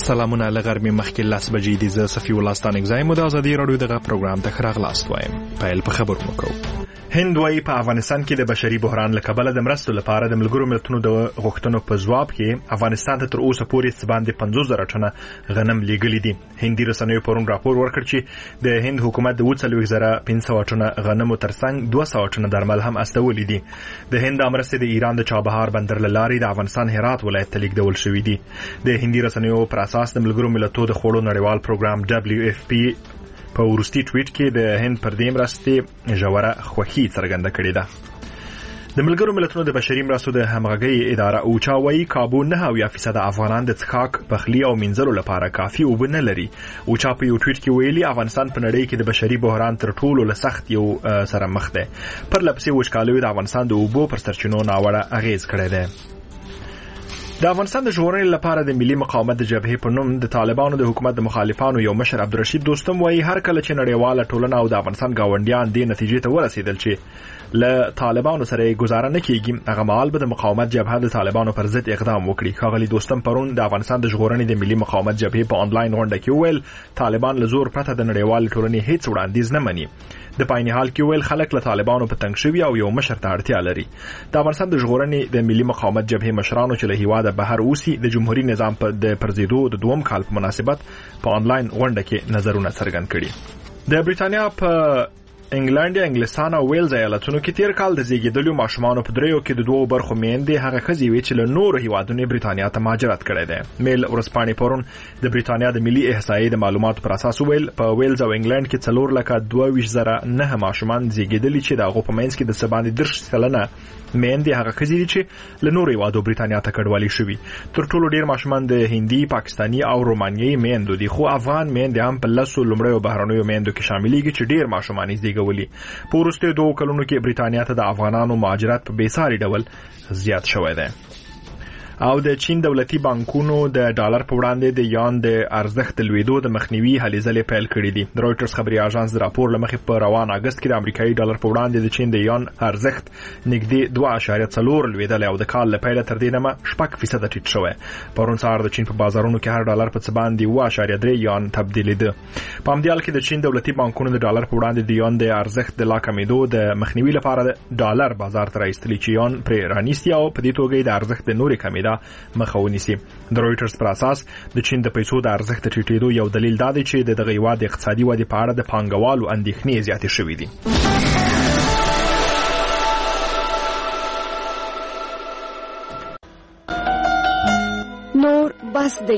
سلامونه لغرمې مخکې 10 بجې دي. زه صفي الله ستانګزایم د ازادي رادیو دغه پروګرام ته خراغلاست وایم. پیل په خبرونو کوو. هند وايي په افغانستان کې د بشري بحران له کبله د مرستو لپاره د ملګرو ملتونو د غوښتنو په ځواب کې افغانستان ته تر اوسه پورې څه باندې 50,000 ټنه غنم لیږلي دي. هندي رسنیو پرون راپور ورکړ چې د هند حکومت د 40,500 ټنه غنمو ترڅنګ 200 ټنه درمل هم استولي دي. د هند مرستې د ایران د چابهار بندر له لارې د افغانستان هرات ولایت ته لیږدول شوې دي. د هندي رسنیو پر اساس د ملګرو ملتونو د خوړو نړیوال پروګرام WFP په ورستي ټویټ کې د هند پر دې مرستې ژوره خوښي څرګنده کړې ده. د ملګرو ملتونو د بشري مرستو د همغږۍ اداره اوچا وايي کابو 9% افغانان د څښاک، پخلي او مینځلو لپاره کافي اوبه نه لري. اوچا په یو ټویټ کې ویلي افغانستان په نړۍ کې د بشري بحران تر ټولو له سخت یو سره مخ دی. پر لپسې وچکالیو د افغانستان د اوبو پر سرچینو ناوړه اغیز کړی دی. د افغانستان د ژغورنې لپاره د ملي مقاومت د جبهې په نوم د طالبانو د حکومت د مخالفانو یو مشر عبدالرشید دوستم وايي هر کله چې نړیواله ټولنه او د افغانستان گاونډیان دې نتیجې ته ورسېدل چې له طالبانو سره گزاره نه کیږي، هغه مهال به د مقاومت جبهه د طالبانو پر ضد اقدام وکړي. ښاغلي دوستم پرون د افغانستان د ژغورنې د ملي مقاومت جبهې په آنلاین غونډه کې وویل طالبان له زور پرته د نړیوالې ټولنې هیڅ وړاندیز نه مني. د پایني حال کې ویل خلک له طالبانو په تنګ شوي او یو مشر ته اړتیا لري. د افغانستان د ژغورنې د ملي مقاومت جبهې مشرانو چې له هیواده بهر اوسي د جمهوریت نظام د پرځېدو د دوم کال په مناسبت په آنلاین غونډه کې نظرونه څرګند کړي. د بریتانیا په انګلند، انګلستان او ویلز ایالتونو کې تیر کال د زیږیدلو ماشومانو په دریو کې د دوه برخو میندې هغه ښځې وې چې له نورو هیوادونو بریتانیا ته مهاجرت کړی دی. میل ورځپاڼې پرون د بریتانیا د ملي احصایې د معلوماتو پر اساس ویل په ویلز او انګلند کې 4,22,009 ماشومان زیږیدلي چې د هغو په منځ کې د څه باندې 10% میندې هغه ښځې دي چې له نورو هیوادو بریتانیا ته کډوالي شوي. تر ټولو ډیر ماشومان د هندي، پاکستاني او رومانیایي میندو دي، خو افغان میندې هم په 10 لومړیو بهرنیو میندو کې شاملېږي چې ډیر ماشومان یې زیږولي. په وروستیو 2 کلونو کې بریتانیا ته د افغانانو مهاجرت په بېساري ډول زیات شوی دی. او د چین دولتي بانکونو د ډالر په وړاندې د یان د ارزښت لوېدو د مخنیوي هلې ځلې پیل کړې دي. د رویټرز خبري اژانس د راپور له مخې په روان اگست کې د امریکایي ډالر په وړاندې د چین د یان ارزښت نږدې 2.4 لوېدلی او د کال له پیله تر دې دمه 6% ټیټ شوی. پرون سهار د چین په بازارونو کې هر ډالر په څه باندې 2.3 یان تبدیلېده. په همدې حال کې د چین دولتي بانکونو د ډالر په وړاندې د یان د ارزښت د لا کمېدو د مخنیوي لپاره د ډالر بازار ته راایستلي چې یان پرې رانیسي او په دې توګه د ارزښت د نورې کمېدا مخه ونیسي. د رویټرز پر اساس د چین د پیسو د ارزښت ټیټېدو یو دلیل دا دی چې دغه هیواد د اقتصادي ودې په اړه د پانګوالو اندېښنې زیاتې شوې دي. نور بس دی.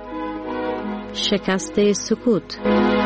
شکست سکوت.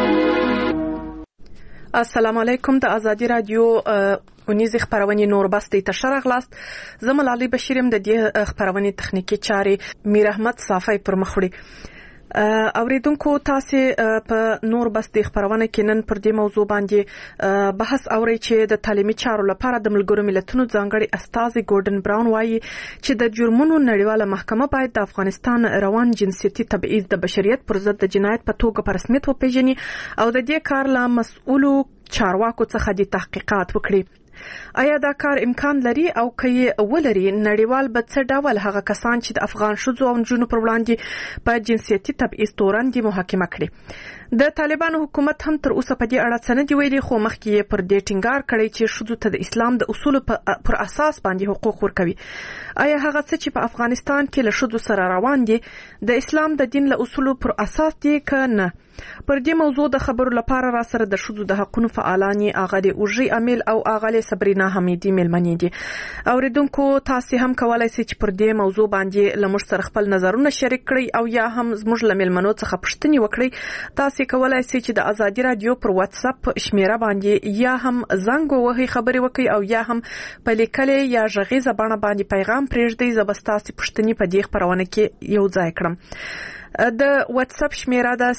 السلام علیکم. د ازادي رادیو ونیزې خبرونه نور بس دی ته شرغلاست. زموږ علي بشیرم د دې خبرونه تخنیکی چارې میر احمد صافی پر مخوړي. اوریدونکو تاسو په نور بس د خبرونه کې نن پر دې موضوع باندې بحث اوري چې د تعلیمي چارو لپاره د ملګرو ملتونو ځانګړي استازي ګورډن براون وایي چې د جرمونو نړیواله محکمه باید د افغانستان روان جنسيتي تبعیض د بشریت پر ضد د جنایت په توګه په رسمیت وپیژني او د دې کار له مسؤلو چارواکو څخه د تحقیقات وکړي. آیا دا کار امکان لري او کله ولري نړیوال به څه ډول هغه کسان چې د افغان شوزو او جنونو پر وړاندې په جنسيتي تبعیض تورن دي محاکمه کړي؟ د طالبانو حکومت هم تر اوسه په دې اړه څه نه دی ویلي، خو مخکې پر دې ټینګار کړی چې شوزو ته د اسلام د اصولو پر اساس باندې حقوق ورکوي. آیا هغه څه چې په افغانستان کې له شوزو سره روان دي د اسلام د دین له اصولو پر اساس دي که نه؟ پر دې موضوع د خبرو لپاره را سره د شوزو د حقونو فعالانی اغلی اوجي امیل او اغلی صبرینا حمیدی ملمنې دي. اوریدونکو تاسو هم کولای شئ چې پر دې موضوع باندې لمر سره خپل نظرونه شریک کړئ او یا هم زموږ لملمنو څخه پوښتنه وکړئ. تاسو کولای شئ چې د ازادي رادیو پر واتس اپ شمیره باندې یا هم زنګ وهي خبري وکړئ او یا هم په لیکلې یا غږیزه بڼه باندې پیغام پرېږدئ. زبستاسي پوښتنې په دې خبرونه کې یو ځای کړم. د واتس اپ شمیره د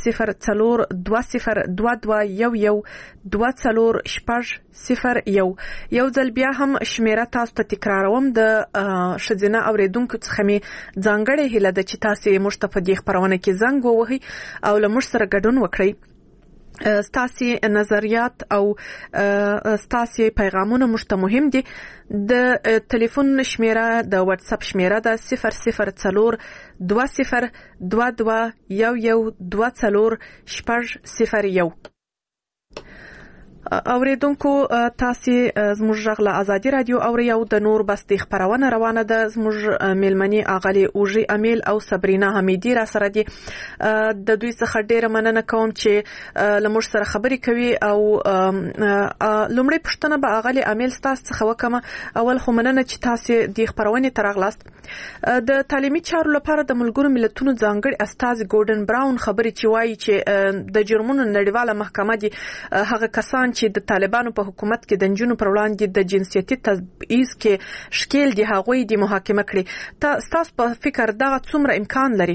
0042221124 یو ځل بیا هم شمیره تاسو ته تکراروم. د شذینه اوریدونکو څخه می ځانګړې هیله ده چې تاسو مشتفدي خبرونه کې زنګ ووهي او له موږ سره ګډون وکړئ. ستاسي نظریات او ستاسي پیغامونه موږ ته مهم دي. د ټلیفون شمیره د واتس اپ شمیره ده 00221124 اوریدونکو تاسو زموږ غږ له ازادي رادیو او یو د نور بستي خبرونه روانه ده. زموږ میلمني اغلی اوجي امیل او صبرینا حمیدی را سره دي. د دوی څخه ډیره مننه کوم چې لمر سره خبرې کوي او لومړی پښتنه به اغلی امیل تاسو څخه وکم. اول خو مننه چې تاسو د خبرونه ترغلاست. د تعلیمي چارو لپاره د ملګرو ملتونو ځانګړي استاذ ګورډن براون خبرې چې وایي چې د جرمونو نړیواله محکمه دي هغه کسان چې د طالبانو په حکومت کې د جنونو پر وړاندې د جنسيتي تبعیض کې شکیل دي هغوی د محاکمه کړي. تاسو په فکر دا څومره امکان لري؟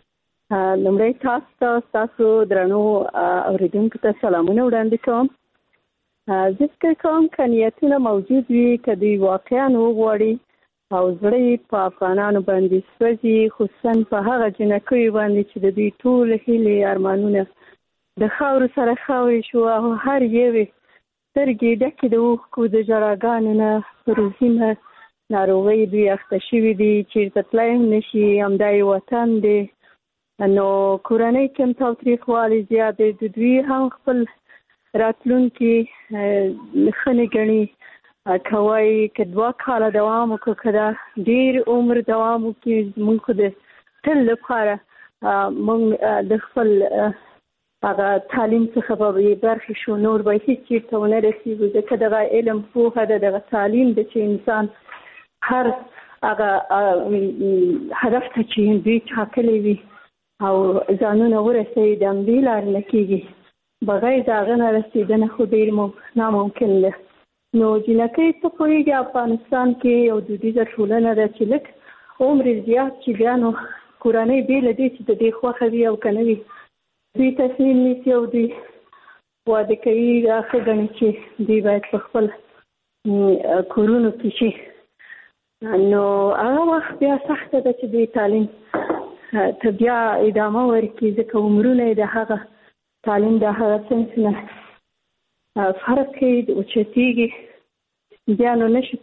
لومړی تاسو درنو اوریدونکو ته سلامونه وړاندې کوم. زه فکر کوم که نیتونه موجود وي که دوی واقعا وغواړي او زړه په افغانانو باندې سوځي، خصوصا په هغه جنکیو باندې چې د دوی ټول هیلې ارمانونه د خاورو سره خاورې شو او هر یوې سترګې ډکې د اوښکو د ژړاګانو نه روزینه ناروغۍ دوی اخته شوي دي، چېرته تللی هم نشي، همدا یې وطن دی. نو کورنۍ کې هم تاوتریخوالی زیات دی. د دوی هم خپل راتلونکي ښه نه ګڼي. که وایي که 2 کاله دوام وکړو، که دا ډېر عمر دوام وکړي، موږ خو د تل لپاره موږ د خپل هغه تعلیم څخه به برخې شو، نور به هیڅ چېرته ونه رسېږو. ځکه دغه علم پوهه ده، دغه تعلیم ده چې انسان هر هغه هدف ته چې دوی ټاکلی وي او ځانونه ورسوي د همدې لارې نه کېږي. بغیر د هغه نه رسېدنه خو ډېر ناممکن ده. نو جنکۍ ته پوهېږي افغانستان کې یو دودیزه ټولنه ده چې لږ عمر زیات چې بیا نو کورنۍ بې له دې چې د دې خوښه وي او که نه وي دوی تصمیم نیسي او دوی واده کوي. دا ښه ګڼي چې دوی باید په خپل کورونو کې شي. نو هغه وخت بیا سخته ده چې دوی تعلیم ته بیا ادامه ورکړي، ځکه عمرونه یې د هغه تعلیم د هغه صنف نه فرق کوي، اوچتېږي. بیا نو نشي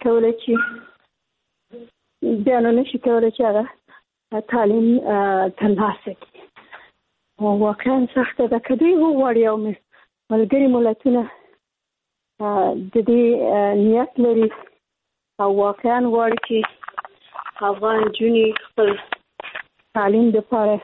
کولی چې هغه تعلیم ترلاسه کړي. واقعا سخته ده. که دوی وغواړي او ملګري ملتونه د دې نیت لري او واقعا غواړي چې افغان نجونې خپل تعلیم دپاره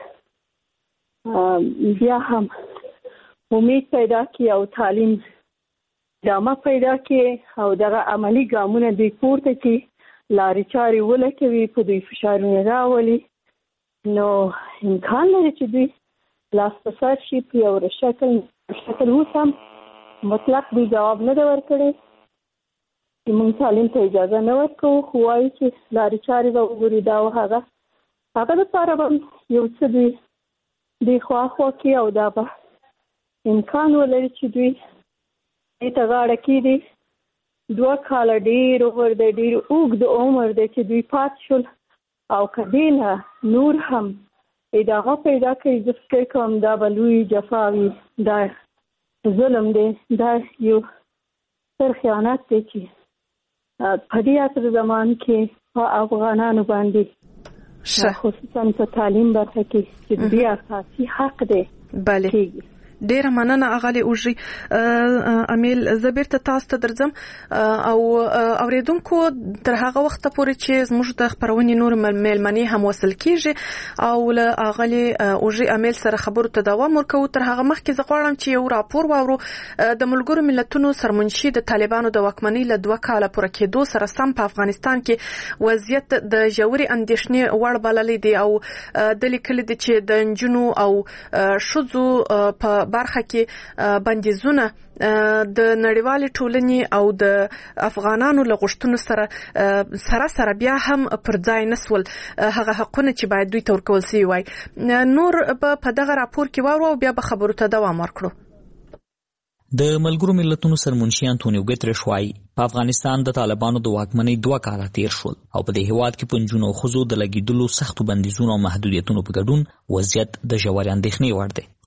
بیا هم امید پیدا کړي او تعلیم ادامه پیدا کړي او دغه عملي ګامونه دوی پورته کړي، لارې چارې ولټوي، په دوی فشارونه راولي. نو امکان لري چې دوی لاس په سر شي په یو شکل. اوس هم مطلق دوی جواب نه ده ورکړی چې موږ تعلیم ته اجازه نه ورکوو، خو وایي چې لارې چارې به وګوري. دا او هغه دپاره به یو څه دوی خواخوا کړي او دا به امکان ولري چې دوی دې ته غاړه کېږدي. 2 کاله ډېر عمر دی، ډېر اوږد عمر دی چې دوی پاتې شول او که دې نه نور هم ادامه پیدا کوي. زه فکر کوم دا به لوی جفا وي، دا ظلم دی، دا یو ستر خیانت دی چې په دې عصر زمان کې په افغانانو باندې خصوصا په تعلیم برخه کې چې دوی اساسي حق دی. بله ډیره مننه اغلی اوجي امیل. زه بیرته تاسو ته درځم او اوریدونکو تر هغه وخت پورې چې زموږ د خبرونې نور میلمنې هم وصل کیږي او له اغلی اوجي امیل سره خبرو ته دوام ورکوو. تر هغه مخکې زه غواړم چې یو راپور واورو د ملګرو ملتونو سرمنشي د طالبانو د واکمنۍ له 2 کاله پوره کېدو سره سم په افغانستان کې وضعیت د ژورې اندېښنې وړ بللی دی او د لیکلي دی چې د نجونو او ښځو په برخه کې بندیزونه د نړیوالې ټولنې او د افغانانو له غوښتنو سره بیا هم پر ځای نسول هغه حقونه چې باید دوی ته ورکول شوي وای. نور په دغه راپور کې واورو او بیا به خبرو ته دوام ورکړو. د ملګرو ملتونو سرمنشي انټونیو ګوتریش وایي په افغانستان د طالبانو د واکمنۍ 2 کاله تیر شول او په دې هیواد کې په نجونو او ښځو د لګېدلو سختو بندیزونو او محدودیتونو په ګډون وضعیت د ژورې اندېښنې وړ دی.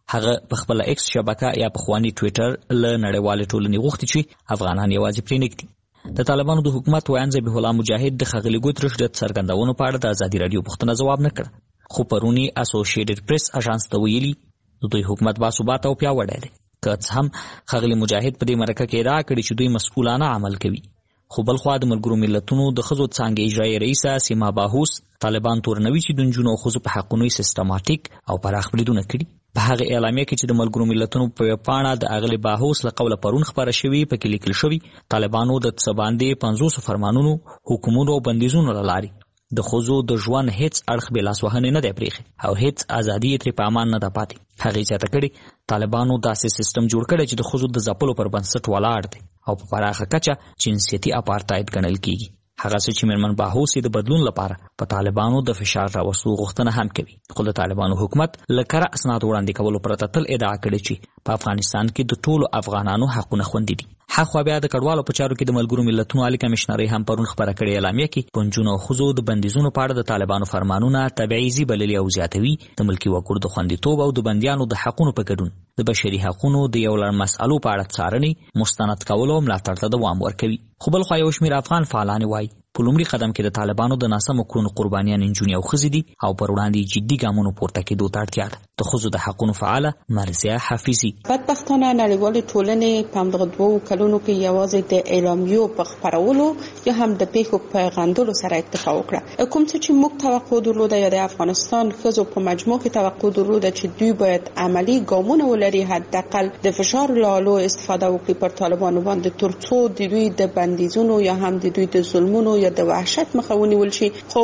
هغه په خپل ایکس شبکه یا په خواني ټوئیټر له نړیوال ټولنې غوښتي چې افغانان یوازې پرې نږدي. د طالبانو د حکومت ویان ذبیح الله مجاهد د ښاغلي ګوتریش د څرګندونو په اړه د ازادي رادیو پوښتنه ځواب نه کړ، خو پرونی اسوسییټډ پریس اژانس ته ویلي دوی حکومت باثباته او پیاوړی دی. که څه هم ښاغلي مجاهد په دې مرکه کې ادعا کړې چې دوی مسؤلانه عمل کوي، خو بلخوا د ملګرو ملتونو د ښځو څانګې اجرایي رئیسه سیما باهوس طالبان تورنوي چې د نجونو او ښځو په حقونو سیستماتیک او پراخ بریدونه کړي. په هغه اعلامیه کې چې د ملګرو ملتونو په پاڼه د اغلې باهوس له قوله پرون خبره شوې په کې لیکل شوی طالبانو د څه باندې 500 فرمانونو، حکومتونو او بندیزونو لاري د ښځو د ژوند هیڅ اړخ بې لاس وهنې نه دی پرېښی او هیڅ ازادي یې ترې په امان نه ده پاتې. هغې زیاته کړې طالبانو داسې سیستم جوړ کړی چې د ښځو د ځپلو پر بنسټ ولاړ دی او په پراخه کچه جنسیتي اپارتاید ګڼل کیږي. هغه څه چې میرمن باهوس د بدلون لپاره په طالبانو د فشار راوستلو غوښتنه هم کوي، خو د طالبانو حکومت له کره اسناد وړاندې کولو پرته تل ادعا کړې چې په افغانستان کې د ټولو افغانانو حقونه خوندي دي. حق بیا د کډوالو په چارو کې د ملګرو ملتونو عالی کمشنري هم پرون خبره کړې اعلامیه کې په نجونو او ښځو د بندیزونو په اړه د طالبانو فرمانونه تبعیضي بللي او زیاتوي، د ملکي وګړو د خوندیتوب او د بندیانو د حقونو په ګډون د بشري حقونو د یو لړ مسألو په اړه څارنې مستند کولو او ملاتړ ته دوام ورکوي. خو بلخوا یو شمېر افغان فعالان وایي په لومړي قدم کې د طالبانو د ناسمو کړنو قربانیان نجونې او ښځې دي او پر وړاندې جدي ګامونو پورته کېدو ته اړتیا ده. د ښځو د حقونو فعاله مرضیه حافظي: بدبختانه نړیوالې ټولنې په همدغه 2 کلونو کې یوازې د اعلامیو په خپرولو یا هم د پیښو په غندلو سره اکتفا وکړه. کوم څه چې موږ توقع درلوده یا د افغانستان ښځو په مجموع کې توقع درلوده چې دوی باید عملی ګامونه ولري، حداقل د فشار لالو استفاده وکړي پر طالبانو باندې ترڅو د دوی د بندیزونو یا هم د دوی د ظلمونو یا د وحشت مخه ونیول شي، خو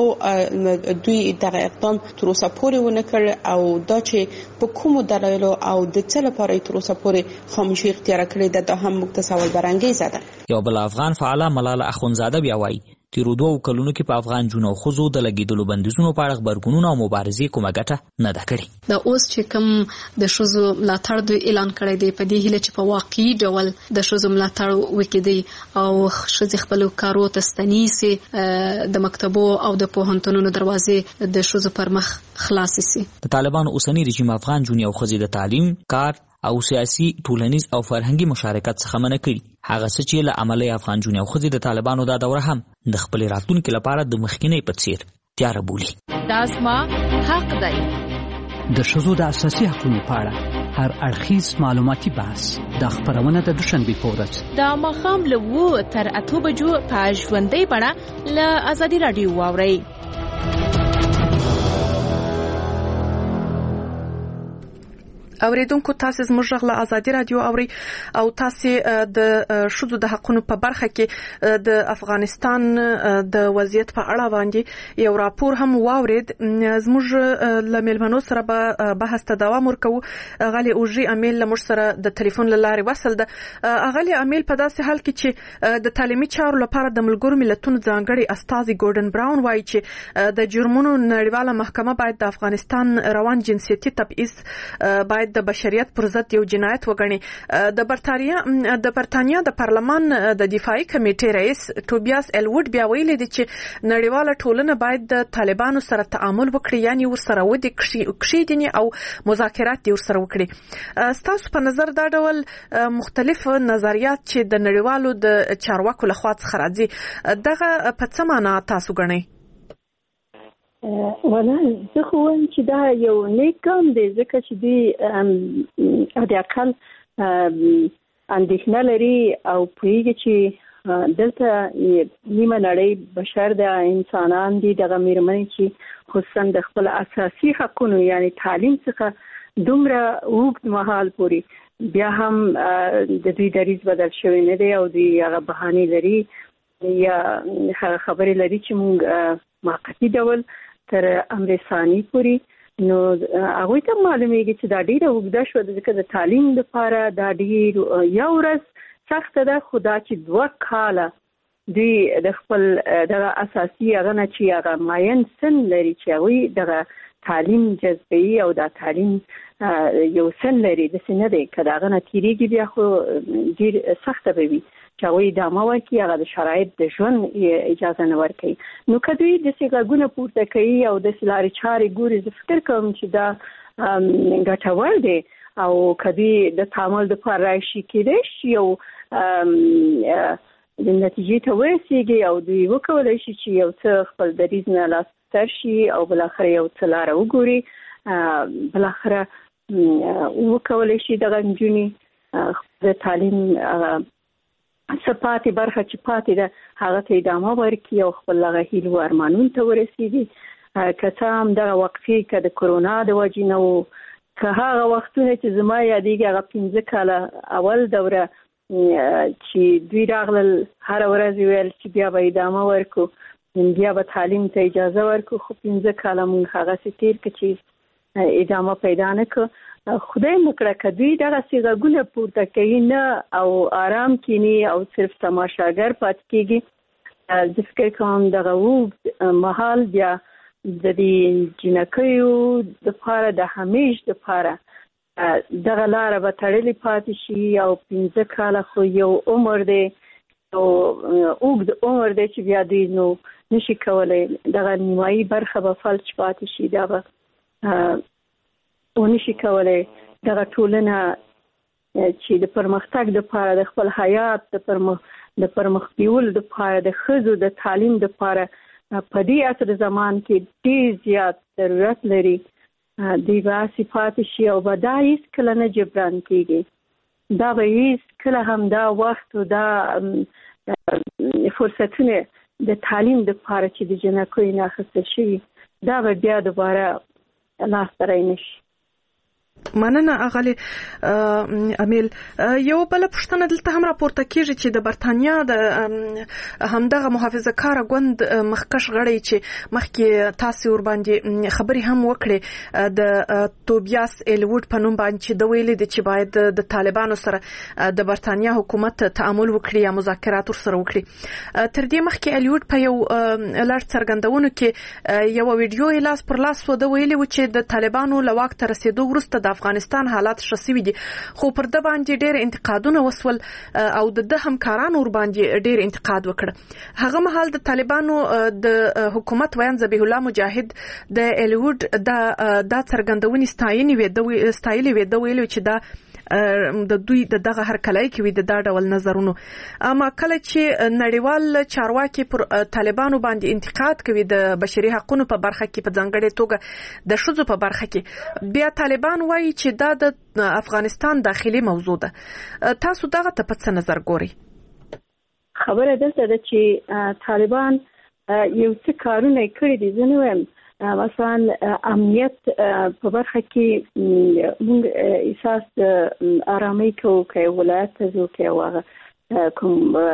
دوی دغه اقدام تر اوسه پورې ونه کړ او دا چې په کومو دلایلو او د څه لپاره تر اوسه پورې خاموشي اختیار کړې ده دا هم موږ ته سوال برانګیزه ده. یو بل افغان فعاله ملاله اخونزاده بیا وایي تیرو 2 کلونو کې په افغان جنو خوځو د لګیدلو بندیزونو په اړه خبرګونونه او مبارزې کومه ګټه نه ده کړې. دا اوس چې کوم د شوزو ملاتړ دوی اعلان کړی دی په دې هیله چې په واقعي ډول د شوزو ملاتړ وکړي او شوزې خپل کارو ته ستنیسي، د مکتبو او د پوهنتونونو دروازې د شوزو پر مخ خلاص شي. د طالبانو اوسنی رژیم افغان جنو خوځي د تعلیم، کار او سیاسي، ټولنیز او فرهنګي مشارکت څخه منع کړي. هغه څه چې له عملي افغان جنو خوځي د طالبانو دا دوره هم د خپل راتلونکو لپاره د مخکینی په څیر تیار بولي. دا زما حق دی. د ښځو د اساسي حقوقو په اړه هر اړخیز معلوماتي بحث د خبرونه د دوشنبه په ورځ د ماښام له 2 تر 8 بجو په ژوندۍ بڼه له ازادي رادیو واورئ. اوریدونکو تاسو زموږ غږ له ازادي رادیو اوري او تاسو د شذو د حقونو په برخه کې د افغانستان د وضعیت په اړه باندې یو راپور هم واورید. زموږ له ملمنو سره به بحث ته دوام ورکوو. غالي اوجي امیل له موږ سره د ټلیفون لارې وصل ده. غالي امیل په داسې حال کې چې د تعلیمي چارو لپاره د ملګرو ملتونو ځانګړي استاذ ګورډن براون وایي چې د جرمونو نړیواله محکمه باید د افغانستان روان جنسیتي تبعیض باید د بشریت پر ضد یو جنایت وګڼي. د برتانیا د پارلمان د دفاعي کمیټې رئیس ټوبیاس ایلوډ بیا ویلي دی چې نړیواله ټولنه باید د طالبانو سره تعامل وکړي، یعنی ورسره ودی کښیدنی او مذاکرات دی ورسره وکړي. ستاسو په نظر دا ډول مختلف نظریات چې د نړیوالو د چارواکو لخوا څخه راځي دغه په څه معنا تاسو ګڼئ؟ ولا زه خو وایم چې دا یو نیک کار دی ځکه چې دوی حداقل اندېښنه لري او پوهېږي چې دلته نیمه نړۍ بشر د انسانان دي، دغه مېرمنې چې خصوصا د خپل اساسي حقونو یعنی تعلیم څخه دومره اوږد مهال پورې بیا هم د دوی دریځ بدل شوی نه دی او دوی هغه بهانې لري یا هغه خبرې لري چې موږ موقتي ډول تر امر ثاني پوری نو هغه ته معلومیږي چې دا ډیره وګدا شو ځکه د تعلیم لپاره دا ډیر یو ورځ سخت ده، خدا چې 2 کاله دوی د خپل د اساسي هغه نه چې هغه ماین سن لري چې هغه د تعلیم جذبي او د تعلیم یو سن لري د سن دی کله هغه نه تیریږي بیا خو ډیر سخت به وي چې هغه د ماوکی هغه د شرایط د ژوند اجازه نه ورکوي. نو کدوې د سیګاګونه پورته کوي او د سلاري چارې ګوري، زه فکر کوم چې دا ګټور دی او کدی د تعامل د پر راشي کېدې یو د نتیجې ته ورسیږي او دوی وکولای شي چې یو څه خپل دریځ نه لاس ترشي او بل اخر یو څه لار وګوري بل اخر وکولای شي د غنجونی د تعلیم صفاتي برخه چې پاتې ده هغه ته ادامه ورکړي او خپل هغه هیلو ارمانونو ته ورسیږي که هم د وقفې کې د کورونا د وجې نه وو که هغه وختونه چې زما یادېږي هغه 15 کاله اول دوره چې دوی راغلل هر ورځ ویل چې بیا به ادامه ورکو بیا به تعلیم ته اجازه ورکو خو 15 کاله موږ هغه تیر کې چې ادامه پیدا نه کړ خدای مکړه کدی دغه سیغه پورته کوي نه او آرام کینی او صرف تماشاګر پات کیږي ځکه کوم دغه محل بیا د دې جنکیو د پاره د همیش د پاره دغه لار به تړلې پاتې شي او 15 کاله خو یو عمر دی او اوږد عمر دی چې بیا دوی نو نشي کولای دغه نیمایي برخه به فلج پاتې شي دا به ونشي کولای دغه ټولنه چې د پرمختګ لپاره د خپل حیات د پرمخ بیول لپاره د ښځو د تعلیم لپاره په دې عصر زمان کې ډېر زیات ضرورت لري دی به صفات شي او به دا هیڅ کله نه جبران کېږي دا به هیڅ کله هم دا وخت او دا فرصتونه د تعلیم لپاره چې د جنکو نه اخیستل شوي دا به بیا دوباره لاسته رانشي مننه اغلی امیل یو بل پښتنه دلته هم راپورته کیږي چې د برتانیا د همدغه محافظه کار غوند مخکش غړي چې مخکې تاسو ور باندې خبري هم وکړي د توبیاس ایلوډ په نوم باندې د ویلي د چې باید د طالبانو سره د برتانیا حکومت تعامل وکړي یا مذاکرات سره وکړي تر دې مخکې ایلوډ په یو لړ څرګندونو کې یو ویډیو لاس پر لاس و د ویلي و چې د طالبانو لواک تر رسیدو وروسته د افغانستان حالات شسوي دي خو پر د باندې ډېر انتقادونه وسول او د همکارانو ور باندې ډېر انتقاد وکړ هغه مهال د طالبانو د حکومت ویان ذبیح الله مجاهد د ایلوډ د څرګندونې ستاینې وې د ویلو چې دا د دوی دغه هر کله کې وي د ډول نظرونو اما کله چې نړیوال چارواکي پر طالبانو باندې انتقاد کوي د بشري حقوقو په برخه کې په ځانګړې توګه د ښځو په برخه کې بیا طالبان وایي چې دا د افغانستان داخلي موضوع ده تاسو دغه ته په څه نظر ګورئ خبره ده چې طالبان یو څه کارونه کړی دي زه نه وایم مثلا امنیت په برخه کې موږ احساس آرامي کوو کې ولایت ته ځو کې واغه کوم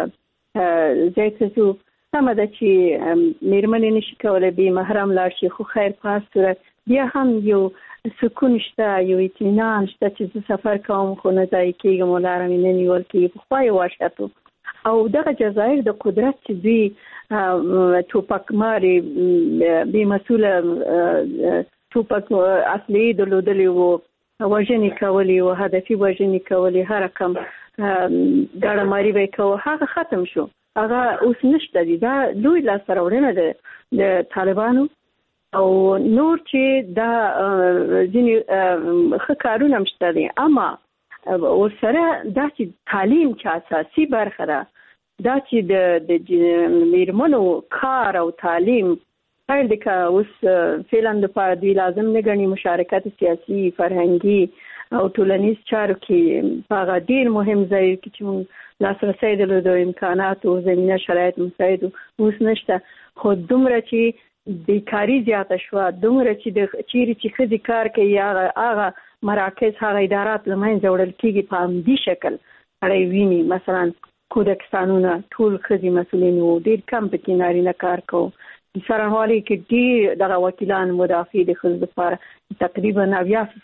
ځای ته ځو سم ده چې میرمنې نشي کولای به محرم لاړ شي خو خیر په صورت بیا هم یو سکون شته یو اطمینان شته چې سفر کوم خو نه ځای کېږم ولاره مې نه نیول کېږي په خوای واشتو او دغه جزایر د قدرت چې دوی توپک ماري به مسؤله توپک اصلي درلودلی وو وژنې کولې او هدفي وژنې کولې هر رقم ګاډه ماري به کوو هغه ختم شو هغه اوس نشته دي دا لوی لاسته راوړنه ده د طالبانو او نور چې دا ځینې ښه کارونه مشته دي اما ورسره دا چې تعلیم چې اساسي برخه ده دا چې د میرمنو کار او تعلیم خیر د کا اوس فعلا د پاره دی لازم نه غني مشارکت سیاسي فرهنګي او ټولنیز چارو کې هغه ډیر مهم ځای کې چې لاسرسي د امکانات او زمينه شرایط مساعد اوس نشته خو دومره چې بیکاری زیاته شو دومره چې د چیرې چې خدي کار کوي هغه مراکز هغه ادارات لمن جوړل کیږي په همدي شکل اړې ویني مثلا کودک قانون ټول خدي مسولین وو ډیر کم په نارینه کار کوي سرانوالي کې ډیر دغه وکیلان مدافع د خلکو لپاره تقریبا 90%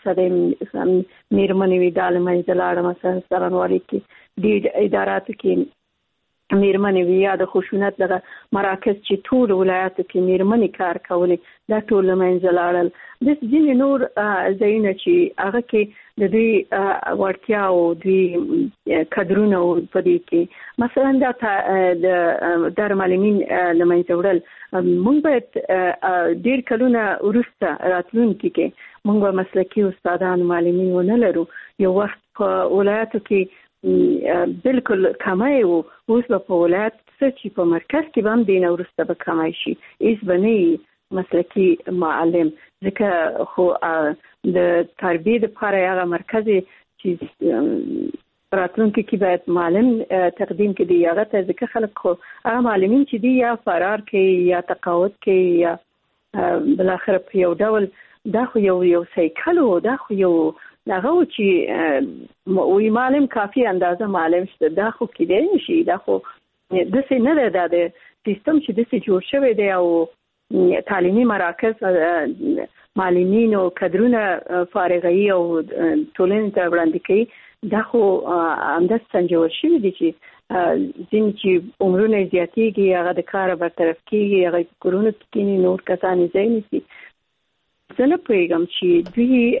میرمنې وی دال منځلاړه مثلا سرانوالي کې ډیر اداراتو کې میرمنې وی یا د خشونت دغه مراکز چې ټول ولایتو کې میرمنې کار کولې دا ټول منځلاړل د ځینې نور ځایونه چې هغه کې د دوی وړتیا او دوی کادرونه په دې کې مثلا د دار معلمین لمنځه وړل موږ باید ډیر کلونه وروسته راتلونکي کې موږ مسلکي استادان معلمین ونه لرو. یو وخت په ولایتو کې بالکل کمای وو، اوس په ولایت چې په مرکز کې هم دینه ورسته به کمای شي، هیڅ بني مسلکي معلم ځکه خو د تربیه لپاره هغه مرکز چې راتلونکي کې باید معلم تقدیم کړي هغه ته ځکه خلک خو هغه معلمین چې دی یا فرار کوي یا تقاعد کوي یا بل اخر په یو ډول دا خو یو سایکل وو، دا خو یو دغه چې وی معلم کافي اندازه معلم شته، دا خو کېدای نشي، دا خو د څه نه ده د سیستم چې د څه جوړ شوی دی او تعلیمي مراکز معلمین او کادرونه فارغي او ټولنې ته وړاندې کوي، دا خو همداسې سنجول شوي دي چې ځینې چې عمرونه زیاتېږي هغه د کاره برطرف کېږي، هغه په کورونو کې کېني، نور کسان یې ځای نیسي. زه نه پوهېږم چې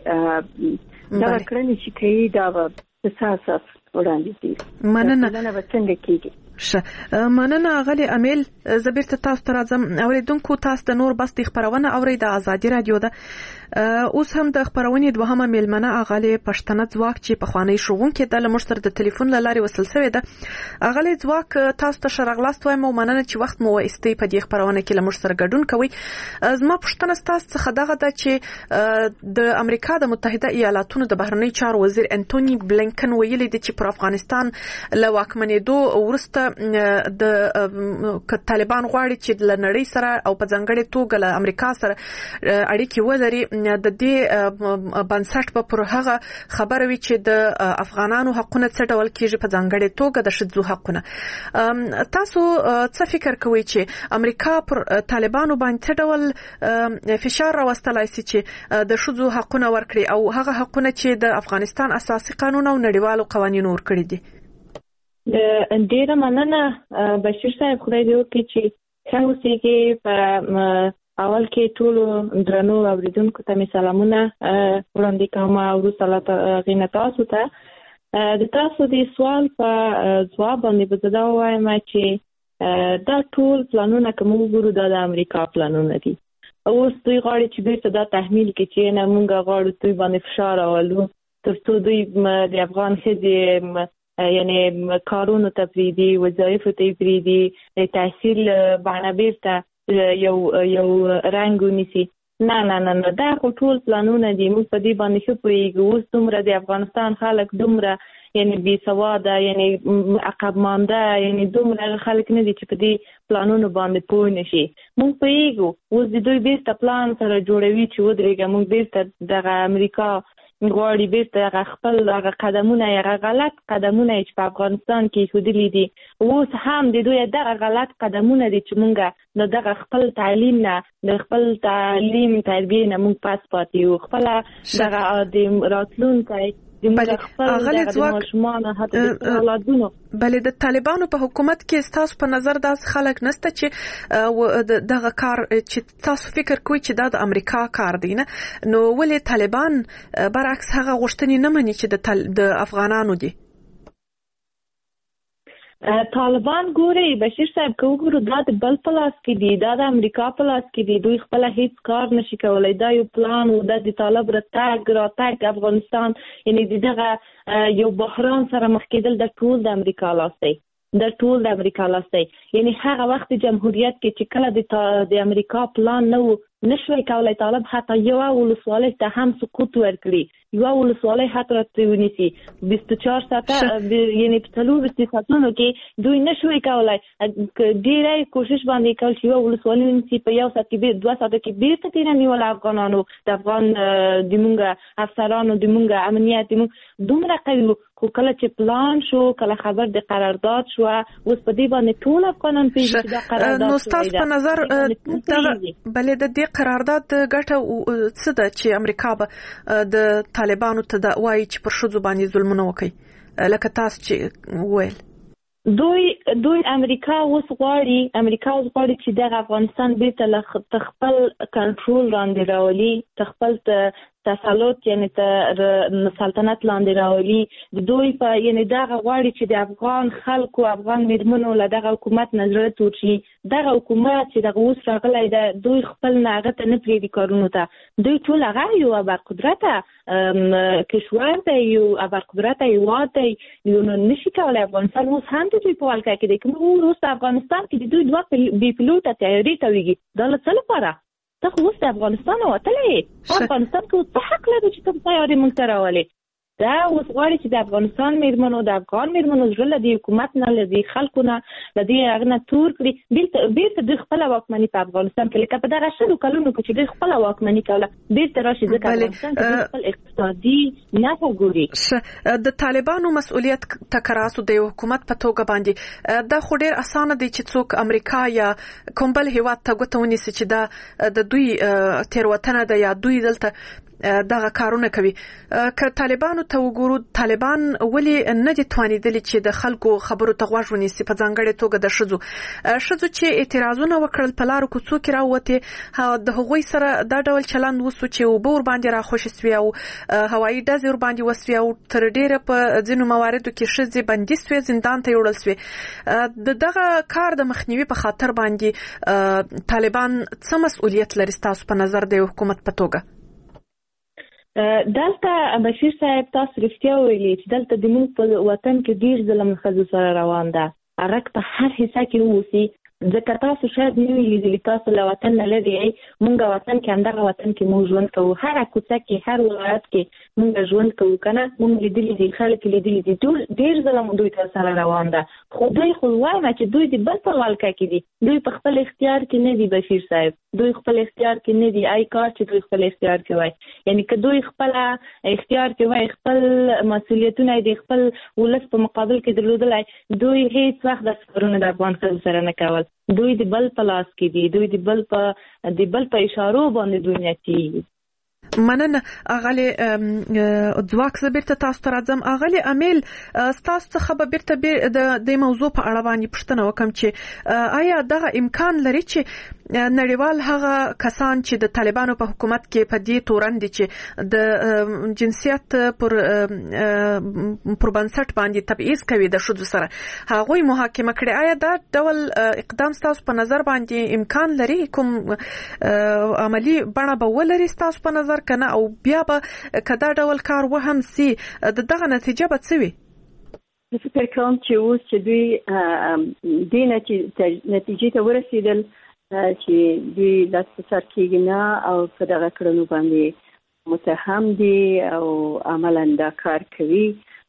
دوی دغه کړنې چې کوي دا به په څه اساس وړاندې کېږي، ټولنه به څنګه کېږي. مننه غلي امیل. زه بیرته تاسو ته راځم. اوریدونکو تاسو د نور بس د خبرونه اورئ د ازادي رادیو ده. اوس هم د خبرونې دوهمه میلمنه اغلی پښتنه ځواک چې په خوانی شوونکې د لمر سره د ټلیفون لارې وصل شوی ده. اغلی ځواک تاسو ته شرغلاست وایم او مننه چې وخت مو واستي په دې خبرونه کې لمر سره ګډون کوي. زما پښتنه تاسو څخه دغه ده چې د امریکا د متحده ایالاتونو د بهرنی چارو وزیر انټونی بلینکن ویلي دی چې پر افغانستان له واکمنېدو وروسته د طالبان غواړي چې له نړۍ سره او په ځانګړي توګه له امریکا سره اړیکې ولري. د دې بنسټ په هغه خبره وی چې د افغانانو حقونه څه ډول کېږي، په ځانګړي توګه د ښځو حقونه. تاسو څه فکر کوئ چې امریکا پر طالبانو باندې څه ډول فشار راوستلای شي چې د ښځو حقونه ورکړي او هغه حقونه چې د افغانستان اساسي قانون او نړیوالو قوانینو ورکړي دي؟ ډیره مننه بشیر صاحب، خدای دې وکړي چې ښه اوسېږي. په اول کې ټولو درنو اوریدونکو ته مې سلامونه وړاندې کوم او وروسته غینه تاسو ته د تاسو د سوال په ځواب باندې به زه دا ووایم چې دا ټول پلانونه که موږ ګورو دا د امریکا پلانونه دي. اوس دوی غواړي چې بیرته دا تحمیل کړي چې نه موږ غواړو دوی باندې فشار راولو تر څو دوی د افغان ښځې یعنی کارونو ته پرېږدي، وظایفو ته یې پرېږدي، تحصیل بڼه بیرته یو رنګ ونیسي. نه دا خو ټول پلانونه دي. موږ په دې باندې ښه پوهېږو. اوس دومره د افغانستان خلک دومره یعنی بې سواده، یعنی عقب مانده، یعنی دومره خلک نه دي چې په دې پلانونو باندې پوه نشي. موږ پوهېږو اوس د دوی بیرته پلان سره جوړوي چې ودرېږه موږ بیرته دغه امریکا غواړي بیرته هغه خپل هغه قدمونه، هغه غلط قدمونه چې په افغانستان کې ایښودلي دي، اوس هم د دوی دغه غلط قدمونه دي چې موږ د دغه خپل تعلیم نه، د خپل تعلیم تربیې نه موږ پس پاتې یو. خپله دغه د راتلونکی بلې د طالبانو په حکومت کې ستاسو په نظر داس خلک نسته چې دغه کار چې تاسو فکر کوئ چې دا د امریکا کار دی نه، نو ولې طالبان برعکس هغه غوښتنې نه مني چې د افغانانو دي؟ طالبان ګوري بشیر صاحب که وګورو دا د بل په لاس کې دي، دا د امریکا په لاس کې دي. دوی خپله هیڅ کار نشي کولی. دا یو پلان و، دا د طالب راتګ افغانستان یعنی دغه یو بحران سره مخ کېدل د ټول د امریکا لاس دی، د ټول د امریکا لاس دی. یعنی هغه وخت جمهوریت کې چې کله د امریکا پلان نه و، نشوي کولای طالب حتی یو ولسوالۍ ته هم سقوط ورکړي، یو ولسوالۍ حتی راته ونیسي. 24 ساعته یعنی په 24 ساعتونو کې دوی نشوي کولای. ډېری کوشش باندې کول چې یو ولسوالۍ ونیسي، په یو ساعت کې 2 ساعته کې بیرته تېره نیول افغانانو، د افغان د مونږ افسرانو، د مونږ امنیت، د مونږ دومره قوي. خو کله چې پلان شو، کله خبر د قرارداد شو، اوس په دې باندې ټول افغانان پیژني چې دا قرارداد. نو ستاسو په نظر بلې د دې قرارداد ګټه څه ده چې امریکا به د طالبانو ته دا وایي چې پر ښځو باندې ظلمونه وکړي لکه تاسو چې وویل؟ دوی امریکا اوس غواړي چې دغه افغانستان بیرته له خپل کنټرول لاندې راولي، خپل تسلط یعنی سلطنت لاندې راولي د دوی په یعنی دغه غواړي چې د افغان خلکو افغان میرمنو له دغه حکومت نظر تور شي. دغه حکومت چې دغه اوس راغلی ده دوی خپل ناغه ته نه پریږدي کارونو ته. دوی ټول هغه یو ابرقدرته کشور دی، یو ابرقدرته هیواد دی، یو نشي کولی افغانستان اوس هم د دوی په ولکه کې دی. کوم اوس افغانستان کې د دوی دوه بې پیلوټه طیارې تویږي. دا له څه لپاره؟ ته خو اوس د افغانستان وتلی افغانستان کې څه حق لري چې ته طیارې موږ ته راولې؟ دا اوس غواړي چې د افغانستان میرمنو د افغان میرمنو زړه له دې حکومت نه له دې خلکو نه له دې هغه نه تور کړي، بیرته دوی خپله واکمني په افغانستان کې لکه په دغه شلو کلونو کې چې دوی خپله واکمني کوله بیرته راشي، ځکه افغانستان کې خپل اقتصادي نفع ګوري. د طالبانو مسؤلیت تکراسو د حکومت په توګه باندې دا خو ډیر اسانه دی چې څوک امریکا یا کوم بل هیواد ته ګوته ونیسي چې دا د دوی تیروتنه ده یا دوی دلته دغه کارونه کوي. که طالبانو ته وګورو، طالبان ولې نه دي توانیدلي چې د خلکو خبرو ته غوږ ونیسي، په ځانګړې توګه د ښځو چې اعتراضونه وکړل په لارو کوڅو کې راووتې، د هغوی سره دا ډول چلند وسو چې اوبه ورباندې راخوشې سوې او هوایي ډزې ورباندې وسوې او تر ډیره په ځینو مواردو کې ښځې بندي سوې، زندان ته یوړل سوې. د دغه کار د مخنیوي په خاطر باندې طالبان څه مسؤلیت لري ستاسو په نظر د حکومت په توګه؟ دلته بشیر صاحب تاسو رښتیا ویلي چې دلته د موږ په وطن کې ډیر ظلم ښځو سره روان ده. هغه په هر حصه کې واوسي، ځکه تاسو شاید نه وي لیدلي، تاسو له وطن نه لرې یئ. موږ وطن کې همدغه وطن کې موږ ژوند کوو، هره کوڅه کې هر ولایت کې موږ ژوند کوو که نه. موږ لیدلي دي، خلک لیدلي دي، ډېر ظلم دوی تر سره روان ده. خو دوی خو وایم چې دوی د بل په ولکه کې دي، دوی په خپل اختیار کې نه دي. بشیر صاحب دوی خپل اختیار کې نه دي. ای کار چې دوی خپل اختیار کې وای، یعنی که دوی خپل اختیار کې وای، خپل مسؤلیتونه د خپل ولس په مقابل کې درلودلای، دوی هیڅ وخت د سفرونه د افغان ښځو سره نه کول. دوی د بل په لاس کې دي، دوی د بل په اشارو باندې دوی نیتي. مننه اغلی ځواک. زه بیرته تاسو ته راځم. اغلی امیل، ستاسو څخه به بیرته د موضوع په اړه باندې پوښتنه وکم چې آیا دغه امکان لري چې نړیوال هغه کسان چې د طالبانو په حکومت کې په دې تورن دي چې د جنسیت پر بنسټ باندې تبعیض کوي د ښځو سره، هغوی محاکمه کړي، آیا دا ډول اقدام ستاسو په نظر باندې امکان لري؟ کوم عملی بڼه به ولري ستاسو په نظر کنه؟ او بیا به که دا ډول کار وهم سي دغه نتیجه به څه وي؟ زه فکر کوم چې اوس چې دوی دې نتیجې ته ورسېدل چې دوی لاس په سر کېږي نه او په دغه کړنو باندې متهم دي او عملاً دا کار کوي.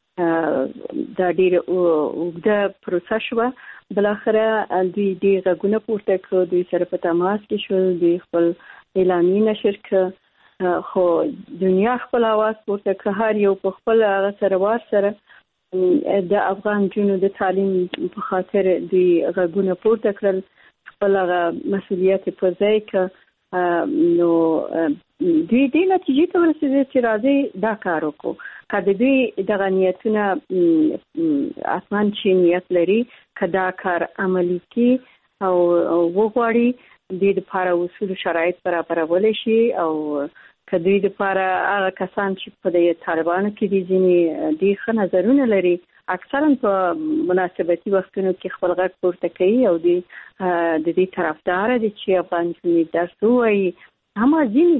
دا ډېره اوږده پروسه شوه. بالاخره دوی دې غږونه پورته کړو، دوی سره په تماس کې شول، دوی خپل اعلامیې نشر کړ، خو دنیا خپل आवाज پورته کړ، هر یو په خپل هغه سره وار سره د افغان جنو د تعلیم په خاطر دوی غږونه پورته کړل، خپل هغه مسؤلیت په ځای کې. نو دوی دې نتیجې ته ورسېدل چې راځي دا کار وکړو. که د دوی دغه نیتونه اتمن چې نیت لري که دا کار عملي کړي او وغواړي، دې دپاره اصول شرایط برابرولی شي. او که دوی دپاره هغه کسان چې په د طالبانو کې دي ځینې دې ښه نظرونه لري، اکثرا په مناسبتي وختونو کې خپل غږ پورته کوي او د دې طرفدار دي چې افغان جنوب درس ووایي. همه ځینې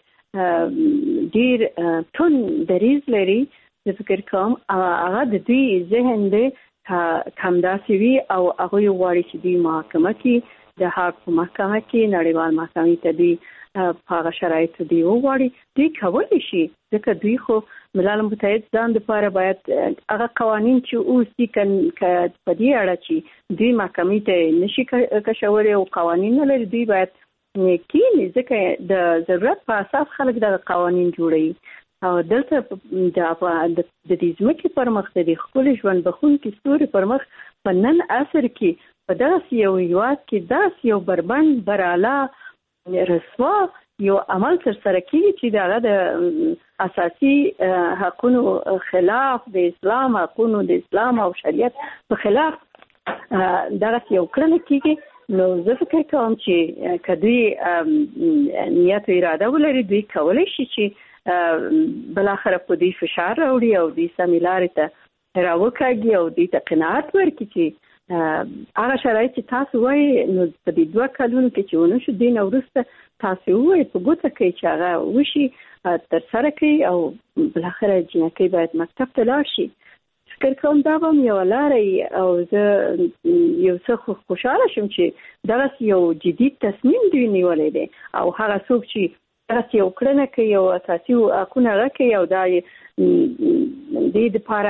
چې ډېر تون دریځ لري، زه فکر کوم هغه د دوی ذهن دی همداسې وي او هغوی غواړي چې دوی محاکمه کړي، د حق په محکمه کې نړیوال محکمې ته دوی په هغه شرایطو دوی وغواړي. دوی کولی شي، ځکه دوی خو ملل متحد ځان دپاره باید هغه قوانین چې اوس دي که په دې اړه چې دوی محکمې ته نشي کشولی او قوانین نه لري، دوی باید کینی، ځکه د ضرورت په اساس خلک دغه قوانین جوړوي. او دلته د دې ځمکې پر مخ د دې ښکلي ژوند بخونکي ستوري پر مخ په نن عصر کې په دغسې یو هېواد کې داسې یو بربند براله رسوا یو عمل ترسره کېږي چې د هغه د اساسي حقونو خلاف، د اسلام حقونو، د اسلام او شریعت په خلاف دغسې یو کړنه کېږي. نو زه فکر کوم چې که دوی نیت و اراده ولري، دوی کولی شي چې بل اخر په دې فشار راوړي او دې سمیلارې ته راوکاږي او دې ته قناعت ورکړي چې هغه شرایط چې تاسو وایي نو په دې 2 کلونو کې چې ونه شو دین وروسته تاسو وایي په ګوته کې چې هغه وشي تر سره کوي او بل اخر جنکې باید مکتب ته لاړ شي. فکر کوم دا هم یو لارې او زه یو څه خوشاله شم چې دغه یو جدي تصمیم دوی نیولې دي او هغه څوک چې دغه یو کړنه کوي او اساسي حقونه راکوي او دا دې لپاره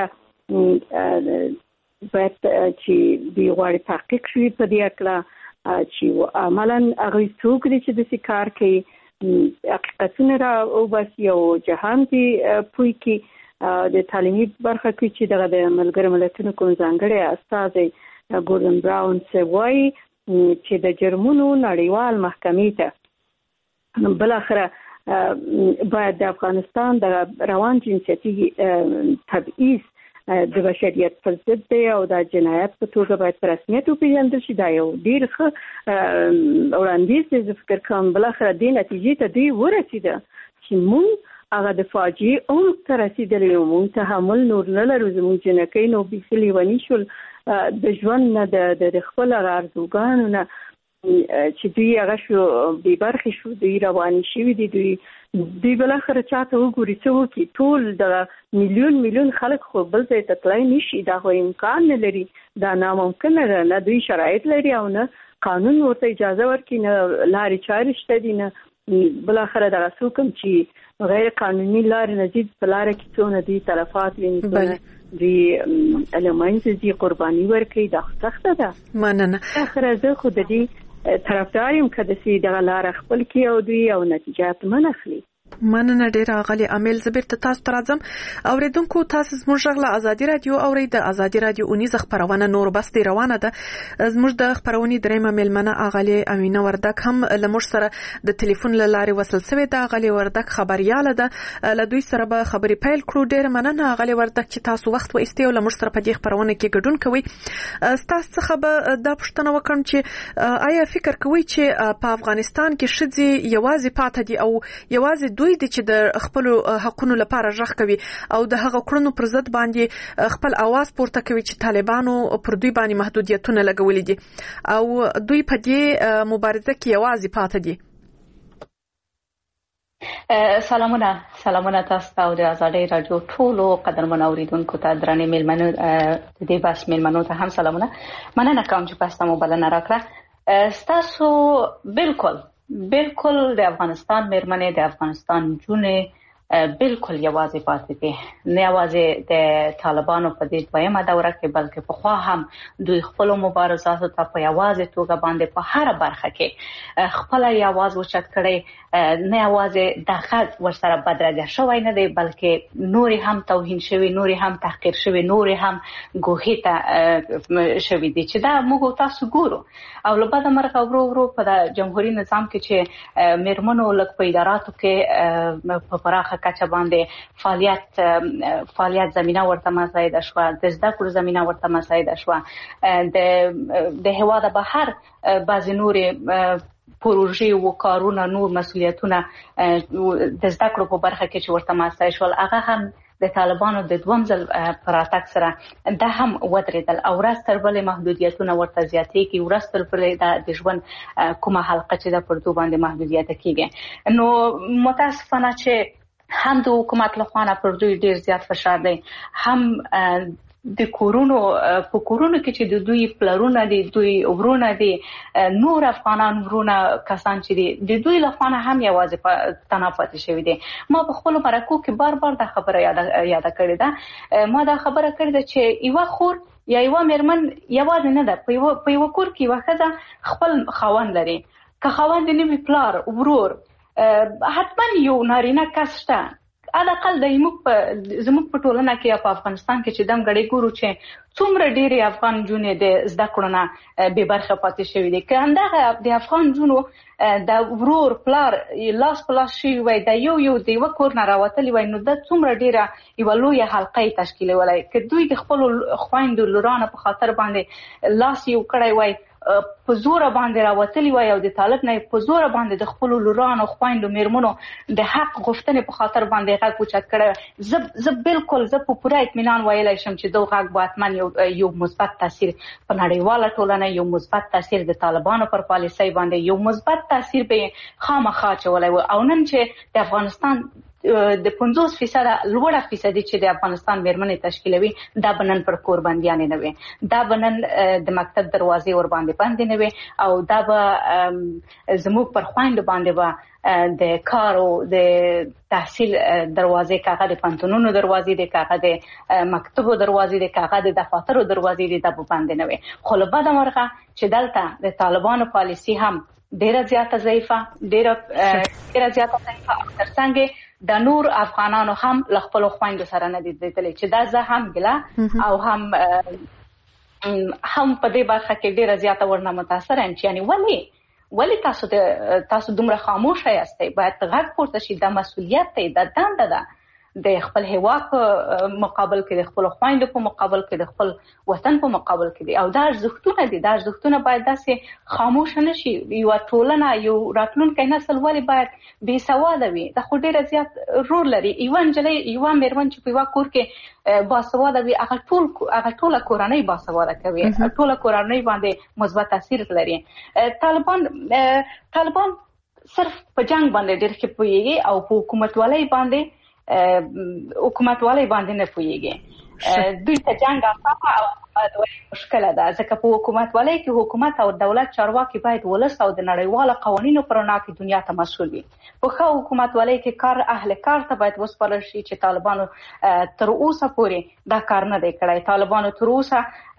باید چې دی غواړي تحقیق شي په دې اړه چې عملاً هغه څوک دي چې د کار کوي حقیقتونه را او بس یو جهان دی پوي کې د تعلیمي برخه کې چې دغه د ملګرو ملتونو کوم ځانګړی استاد ګوردن براون څه وایي چې د جرمونو نړیوال محکمې ته بل اخره باید د افغانستان د روان جنسیتي تبعیض د بشریت پر ضد دی او د جنایت په توګه باید په رسمیت وپېژندل شي. دا یو ډېر ښه وړاندیز دی. زه فکر کوم بل اخره دې نتیجې ته دوی ورسېده چې موږ هغه د فاجعې عمق ته رسېدلی یو، موږ تحمل نور نه لرو. زموږ جنکۍ نو بیخي لیوني شول د ژوند نه د خپل ارزوګانو نه چې دوی هغه شو بې برخې شو، دوی روانې شوي دي. دوی بل اخره چاته وګوري څه وکړي. ټول د میلیون خلک خو بل ځای ته تلای نشي، دا خو امکان نه لري، دا ناممکنه ده. نه دوی شرایط لري او نه قانون ورته اجازه ورکړي، نه لارې چارې شته دي، نه بل اخره دغه څوک هم چې غیر قانوني لارې نه ځي په لاره کې څونه دي تلفات ویني، څونه دي المنځ دي قرباني ورکړي. دا سخته ده. مننه. اخره زه خو د دې طرفدار یم که داسې دغه لاره خپل کړي او دوی او نتیجات منخلي. مننه ډیر اغلی عامل زبیر ته تاسو ترازم اوریدونکو تاسو زموږ غلا ازادي رادیو اورید د ازادي رادیو اونیز خبرونه نور بس دی روانه ده. زموږ د خبرونې درېمه ملمنه اغلی امینه وردک هم لمر سره د ټلیفون لارې وصل شوی ده. اغلی وردک خبرياله ده، له دوی سره به خبرې پیل کړو. ډیر مننه اغلی وردک چې تاسو وخت و استیو لمر سره په دې خبرونه کې ګډون کوي. تاسو څخه به دا پوښتنه وکړم چې آیا فکر کوئ چې په افغانستان کې ښځې یوازې پاتې دي او یوازې دوی دي چې د خپل حقونو لپاره ژغ کوي او د هغه کړنو پر ضد باندې خپل आवाज پورته کوي چې طالبانو پر دوی باندې محدودیتونه لګولې دي او دوی په دې مبارزه کې یوازې پاتې دي؟ سلامونه تاسو ته او د ازادي رادیو ټولو قدرمن اوریدونکو ته درنې ملمنو د دې بس ملمنو ته هم سلامونه. مننه کوم چې تاسو مو بلنه راکړه. تاسو بالکل د افغانستان مېرمنې د افغانستان جونې بالکل یوازې پاتې دي، نه یوازې د طالبانو په دې دویمه دوره کې بلکې پخوا هم دوی خپل مبارزاتو ته په یوازې توګه باندې په هر برخه کې خپل یواز وچت کړي. نه یوازې د غږ ورسره بدرګه شوی نه دی بلکې نوري هم توهین شوی، نوري هم تحقیر شوی، نوري هم ګوهې ته شوی دي چې دا موږ تاسو ګورو. او له بعد مرګ ورو په جمهوریت نظام کې چې مېرمنو لږ په اداراتو کې په پراخه کچه باندې فعالیت زمينه ورته مساعده شو، د زده کړو زمينه ورته مساعده شو. د هواد بهر بعض نوري پروژې او کارونه نور مسؤلیتونه د زده کړو په برخه کې چې ورته مساعده شول، هغه هم د طالبانو د دوم ځل پراتک سره دا هم ودرېدل او راستر بلې محدودیتونه ورته زیاتېږي. ورستر بلې د ژوند کومه حلقه چې د پردو باندې محدودیت کېږي. نو متاسفانه چې هم د حکومت لخوا نه پر دوی ډیر زیات فشار دی، هم د کورونو کې چې د دوی پلرونه دي، دوی ورونه دي، نور افغانان ورونه کسان چې دي د دوی لخوا نه هم یوازې تنافات شوی دي. ما په خپل مرکو کې بار دا خبره یاد کړې ده. ما دا خبره کړې ده چې یو خور یا یو مېرمن یوازې نه ده، په یو کور کې یو ښځه خپل خاوند لري، که خاوند نه وي پلار ورور حتما یو نارینه کس شته. علاقل د زموږ په ټولنه کې یا په افغانستان کې چې دم غړي ګورو چې څومره ډېری افغان جونې د زده کړو نه بې برخه پاتې شوي دي. که همدغه د افغان جونو د ورور پلار لاس په لاس شوي وای، د یو د یوه کور نه راوتلي وای، نو دا څومره ډېره یوه لویه حلقه یې تشکیلولی. که دوی د خپلو خویندو لورانو په خاطر باندې لاس یو کړی وای په زور باندې راوتلی وای او د طالب نه په زور باندې د خپل لورانو خويندو میرمنو د حق غوښتنې په خاطر باندې غږ اوچت کړي زه بالکل زه په پوره اطمینان ویلای شم چې دوه غږ به حتما یو مثبت تاثیر په نړیواله ټولنه یو مثبت تاثیر د طالبانو پر پالیسۍ باندې یو مثبت تاثیر به خامخا چولای او نن چې د افغانستان د 50% لوړه فیصدي چې د افغانستان میرمنې تشکیلوي دا بنن پر کور بندیانې نه وي دا بنن د مکتب دروازې ور باندې بندې نه وي او دا به زموږ پر خويند باندې به د کارو د تحصیل دروازې کاغه د پنتونونو دروازې د کاغه د مکتبو دروازې د کاغه د دفاترو دروازې د باندې نه وي خو له بده مرغه چې دلته د طالبانو پالیسي هم ډیره زیاته ضعیفه ترڅنګ د نور افغانانو هم خپل خويندو سره نه دي لیدلې چې دا زه هم ګلا او هم په دې برخه کې ډیره زیاته ورنه متاثر یم چې یعنی ولی تاسو دومره خاموش یاستئ باید غږ پورته شي د مسؤلیت دی د دنده ده د خپل هوا په مقابل کې د خپل خويندو په مقابل کې د خپل وطن په مقابل کې دي او دا ارزښتونه دي دا ارزښتونه باید داسې خاموش نه شي یو ټولنه یو راتلونکی نسل ولی باید بې سواده وي دا خو ډیره زیات رول لري یو میرمن چې په یو کور کې باسواده وي هغه ټوله کورنۍ باسواده کوي ټوله کورنۍ باندې مثبت تاثیر لري طالبان صرف په جنگ باندې ډېر ښه پوهیږي او په حکومتوالۍ باندې نه پوهیږي دوی ته جنگ اسانه او مشکله ده ځکه په حکومتوالۍ کې حکومت او دولت چارواکي باید ولس او د نړیوالو قوانینو پر رڼا کې دنیا ته مسؤل وي په ښه حکومتوالۍ کې کار اهل کار ته باید وسپارل شي چې طالبانو تر اوسه پورې دا کار نه دی کړی طالبانو تر اوسه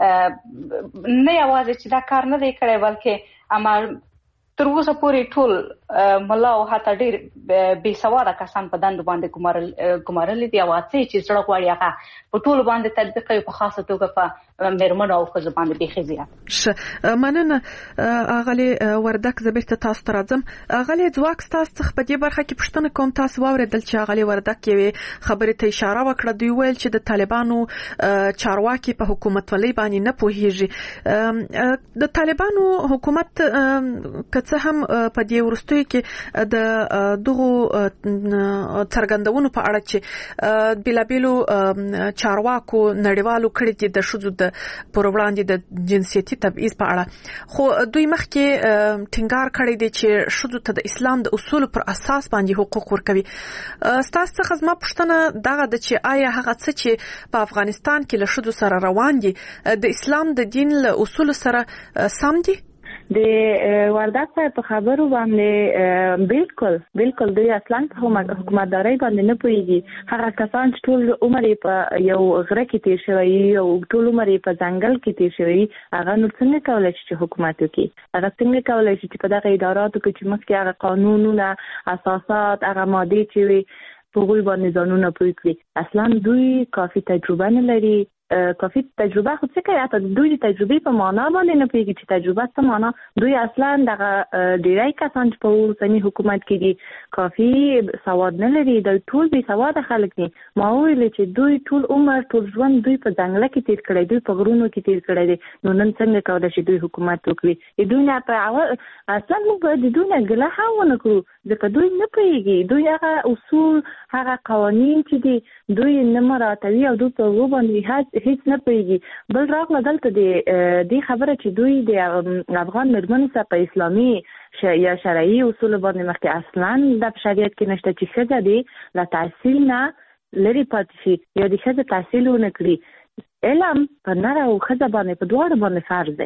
نه یوازې چې دا کار نه دی کړی بلکې تر اوسه پورې ټول ملا او حتی ډېر بې سواده کسان په دندو باندې ګمارلي دي او هڅې چې زړه غواړي هغه په ټولو باندې تطبیق کوي په خاصه توګه په میرمنو او ښځو باندې بیخي زیات مننه اغلي وردک زه بیرته تاسو ته راځم اغلي ځواک ستاسو څخه په دې برخه کې پوښتنه کوم تاسو واورېدل چې اغلي وردک یوې خبرې ته اشاره وکړه دوی ویل چې د طالبانو چارواکي په حکومتولۍ باندې نه پوهیږي د طالبانو حکومت څه هم په دې ورستوي کې د دغو څرګندونو په اړه چې بلابلو چارواکو نړیوالو کړي دي د شذو د پر وړاندې د جنسيتي تبعیض په اړه خو دوی مخکې ټینګار کړی دی چې شذو ته د اسلام د اصول پر اساس باندې حقوق ورکوي ستاسو څخه زما پوښتنه دغه د چې آیا هغه څه چې په افغانستان کې له شذو سره روان دي د اسلام د دین له اصول سره سم دي د وردک په خبرو باندې بالکل دوی اصلا په حکومتداري باندې نه پوهیږي هغه کسان چې ټول عمر په یو غره کې تیر شوی او ټول عمر په ځنګل کې تیر شوی هغه نور څنګه کولای شي چې حکومت وکړي هغه څنګه کولای شي چې په دغه اداراتو کې چې مخکې هغه قانونونه اساسات هغه ماده چې په غوي باندې ځانونه پوي کړي اصلا دوی کافي تجربه نه لري کافي تجربه خو څه کوي اته دوی د تجربې په معنا باندې نه پیږي چې تجربه څه معنا دوی اصلا دغه ډیری کسان چې په اوسنی حکومت کې دي کافي سواد نه لري د ټول به سواد خلک دي ما ویل چې دوی ټول عمر ټول ژوند دوی په ځنګل کې تیر کړی دوی په غرونو کې تیر کړی دي نو نن څنګه کولای شي دوی حکومت وکړي دوی نه په اصلا موږ د دوی نه ګله هاونه کړو ځکه دوی نه پیږي دوی هغه اصول هغه قوانين چې دي دوی نه مراتوي او دوی په وو باندې هیڅ نه پیږي بل راغله دلته د خبره چې دوی د افغان مېرمنو سره په اسلامي یا شرعي اصول باندې مخکې اصلا د شریعت کې نشته چې ښځه دې لا تحصیل نه لري پاتې شي یا د ښځه تحصیل ونه کړي علم په نر او ښځه باندې په دواړو باندې فرض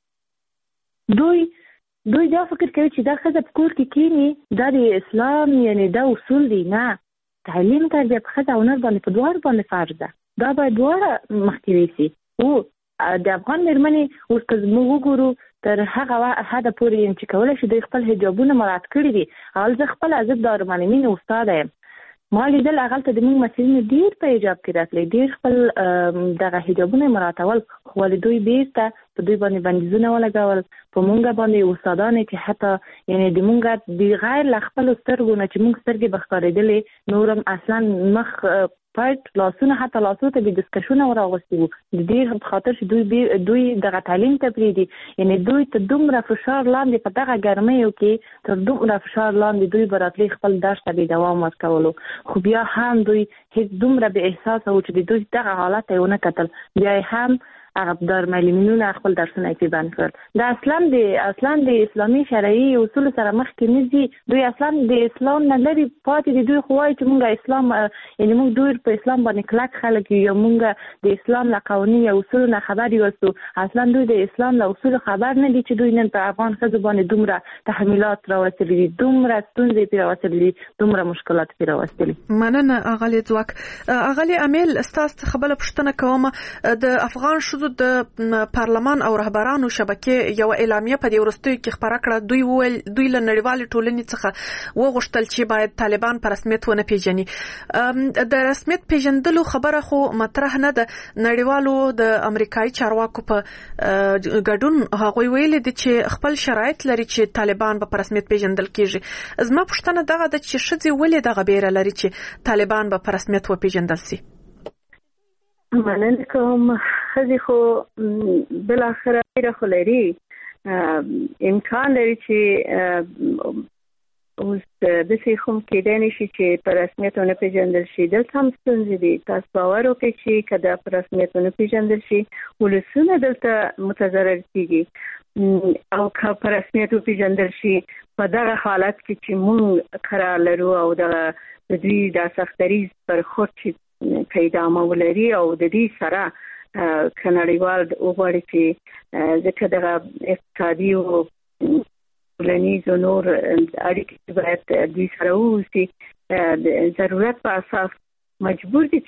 دی دوی دا فکر کوي چې دا ښځه په کور کې کینی دا د اسلام یعنی دا اصول دي نه تعلیم تربیه په ښځه او نر باندې په دواړو باندې فرض ده دا باید دواړه مخکې شي او د افغان مېرمنې اوس که موږ وګورو تر هغه حده پورې چې کولی شي دوی خپل حجابونه مراعات کړي دي هغه زه خپله زه د دارالمعلمین استاده یم ما لیدل هغلته د موږ مسلمین ډېر په حجاب کې راتلی ډېر خپل دغه حجابونه مراعاتول خو ولې دوی بیرته په دوی باندې بندیزونه ولګول په موږ باندې استادانې چې حتی یعنې د موږ د غیر له خپلو سترګو نه چې موږ سترګې به ښکارېدلې نور هم اصلا مخ پټ لاسونه حتی لاسو ته د ډسکشن وراغستي وو د دې خاطر چې دوی د تعلیم ته پریدي یعنی دوی ته دومره فشار لاندې په دغه ګرمیو کې تر دومره فشار لاندې دوی براتلی خپل درس ته دوام ورکولو خو بیا هم دوی هیڅ دومره به احساس او چې دوی دغه حالت یې ونه کتل بیا هم هغه در معلمینونه خپل درسونه یې بند کړل د اصلا د اسلامي شرعي اصول سره مخ کې نږدې دوی اصلا د اسلام نه لري پاتې دي دوی خوای چې موږ اسلام یعنی موږ دوی په اسلام باندې کلک خلک یو موږ د اسلام له قوانینو او اصول نه خبر یو اصلا دوی د اسلام له اصول خبر نه دي چې دوی نن په افغان ښځو باندې دومره تحمیلات راوستلي دي دومره ستونزې پیدا راوستلي دي دومره مشکلات پیدا راوستلي مننه اغلی ځواک اغلی امیل استاد خبره پښتنه کوم د افغان شذو د پارلمان او رهبرانو شبکې یو اعلامیه په دې ورستیو کې خبره کړه دوی له نړیوال ټولنې څخه وغوښتل چې باید طالبان په رسمیت ونه پیژني د رسمیت پیژندلو خبره خو مطرح نه ده نړیوالو د امریکایي چارواکو په ګډون هغوی ویلي دي چې خپل شرایط لري چې طالبان په رسمیت پیژندل کیږي زما پوښتنه دغه ده چې ښځې ولې دغه بیره لري چې طالبان په رسمیت وپیژندل شي مننه کوم ښځې خو بالاخره ډېره خو لري امکان لري چې اوس داسې هم کېدای نه شي چې په رسمیت ونه پیژندل شي دلته هم ستونزې دي تاسو باور وکړئ چې که دا په رسمیت ونه پیژندل شي ولسونه دلته متضرر کېږي او که په رسمیت وپیژندل شي په دغه حالت کې چې موږ قرار لرو او د دوی دا سختریز پر خود چې پیدامه ولري او د دې سره کنړیوال وګوري چې ځکه دغه اقتصادي او ټولنیز او نور اړیکې باید دوی سره ووسي د ضرورت په اساس مجبور دي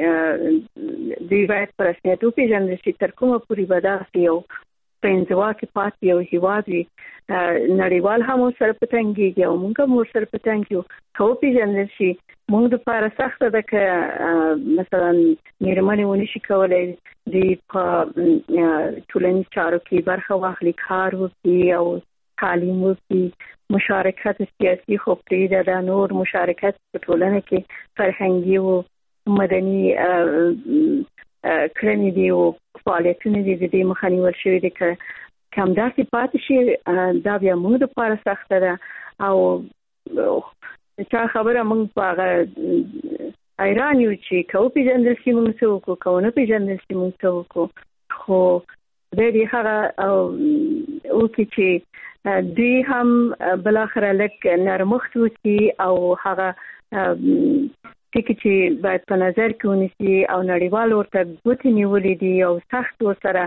چې دوی باید په رسمیت وپیژندل شي تر کومه پورې به داسې یو په انزوا کې پاتې یو هیواد وي نړیوال هم ورسره په تنګېږي او موږ هم ورسره په تنګ یو که وپیژندل شي موږ دپاره سخته ده که مثلا مېرمنې ونشي کولی دوی په ټولنیز چارو کې برخه واخلي کار وکړي او تعلیم وکړي مشارکت سیاسي خو پرېږده دا نور مشارکت په ټولنه کې فرهنګي او مدني کړنې دي او فعالیتونه دي د دې مخه نیول شوي دي که همداسې پاتې شي دا بیا موږ دپاره سخته ده او چا خبره موږ په هغه حیران یو چې که وپېژندل شي موږ څه وکړو که ونه پېژندل شي موږ څه وکړو خو خدای دې هغه وکړي چې دوی هم بالاخره لږ نرمښت وکړي او هغه ټکي چې باید په نظر کې ونیسي او نړیوال ورته ګوتې نیولې دي او سخت ورسره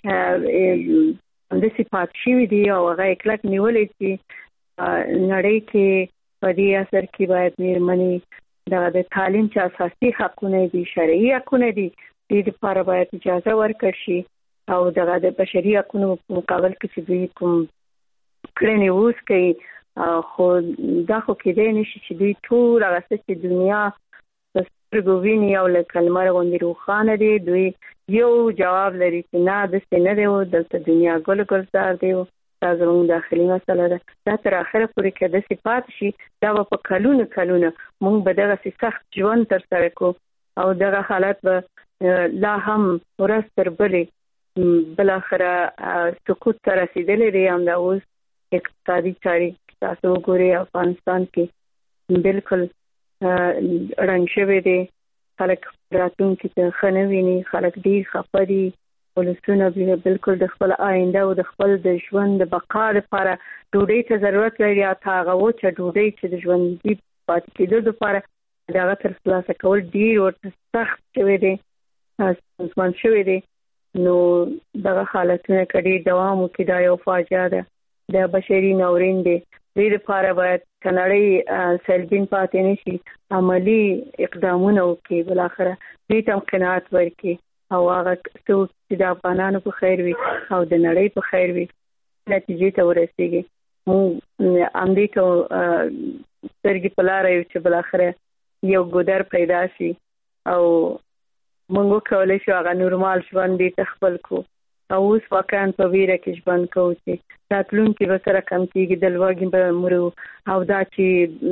همداسې پاتې شوي دي او هغه یې کلک نیولی چې نړۍ کې په دې اثر کې باید مېرمنې دغه د تعلیم چې اساسي حقونه دي شرعي حقونه دي دې دپاره باید اجازه ورکړل شي او دغه د بشري حقونو په مقابل کې چې دوی کوم کړنې اوس کوي خو دا خو کېدای نه شي چې دوی ټول هغه څه چې دنیا سترګو ویني او لکه لمر غوندې روښانه دي دوی یو جواب لري چې نه داسې نه دی دلته دنیا ګل ګلزار دی دا زموږ داخلي مسله ده دا تر اخره پورې که داسې پاتې شي دا به په کلونه موږ به دغسې سخت ژوند ترسره کړو او دغه حالت به لا هم ورځ تر بلې بالاخره سقوط ته رسېدلی دی همدا اوس اقتصادي چارې تاسو وګورئ افغانستان کې بالکل رنګ شوی دی خلک راتلونکي ته ښه نه ویني خلک ډېر خفه دي ولسونه بالکل د خپل آینده او د خپل د ژوند د بقا لپاره ډوډۍ ته ضرورت لري حتی هغه وچه ډوډۍ چې د ژوندي پاتې کېدو لپاره د هغه ترلاسه کول ډېر ورته سخت شوی دی ستونزمن شوی دی نو دغه حالتونه که ډېر دوام وکړي دا یو فاجعه ده د بشري ناورین دی دې لپاره باید که نړۍ سلبین پاتې نه شي عملي اقدامونه وکړي بالاخره دوی ته هم قناعت ورکړي او هغه څه چې د افغانانو په خیر وي او د نړۍ په خیر وي نتیجې ته ورسېږي موږ همدې ته سترګې په لاره یو چې بالاخره یو ګودر پیدا شي او موږ وکولی شو هغه نورمال ژوند دې ته خپل کړو او اوس واقعا په ویره کې ژوند کوو چې راتلونکي به سره کم کېږي د لوږې به مرو او دا چې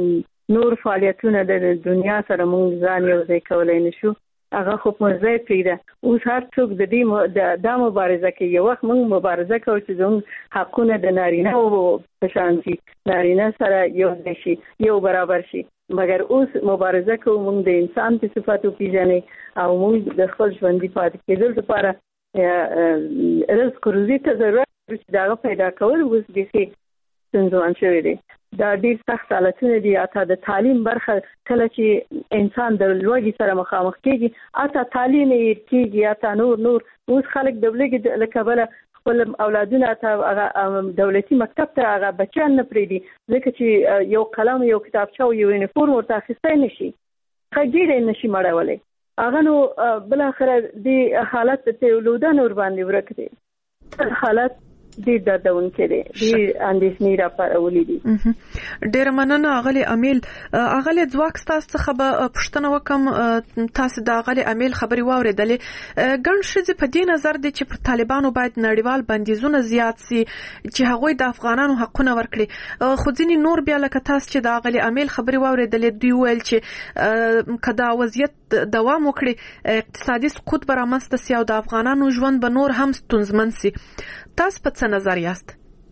نور فعالیتونه د دنیا سره موږ ځان یو ځای کولای نشو هغه خو په ځای پیدا اوس هر څوک د دې د مبارزه کې یو وخت موږ مبارزه کوو چې زموږ حقونه د نارینه او په شان شي نارینه سره یو ځای شي یو برابر شي مګر اوس مبارزه کوو موږ د انسان په صفاتو پیژنې او موږ د خپل ژوندۍ پاتې کېدل لپاره رزق روزي ته ضرورت چې دا پیدا کول اوس به څنګه شوی دی دا ډیر سخت حالتونه دي اته د تعلیم برخه کله چې انسان د لوږې سره مخامخ کیږي اته تعلیم یې کیږي اته نور اوس خلک د لوږې له کبله خپل اولادونه ته دولتي مکتب ته هغه بچیان نه پریدي ځکه چې یو قلم یو کتابچه او یو یونیفورم ورته اخیستی نشي خګیړې نشي مړولی هغه نو بل اخر د حالت ته ولودان ور باندې ورک دي حالت ډیر دردونکې دي ډیر اندېښنې راپارولې دي ډیر مننه اغلی امیل اغلی ځواک تاسو څخه به پښتنه وکم تاسو د اغلی امیل خبري واوریدلې ګڼ شذ په دې نظر دي چې پر طالبانو باید نړیوال بندیزونه زیات سي چې هغوی د افغانانو حقونه ورکړي خو ځینې نور بیا لکه تاسو چې د اغلی امیل خبري واوریدلې دوی ویل چې کدا وضعیت دوام وکړي اقتصادي سقوط به رامنځته سي او د افغانانو ژوند به نور هم ستونزمن سي تاسو په څه نظر یاست؟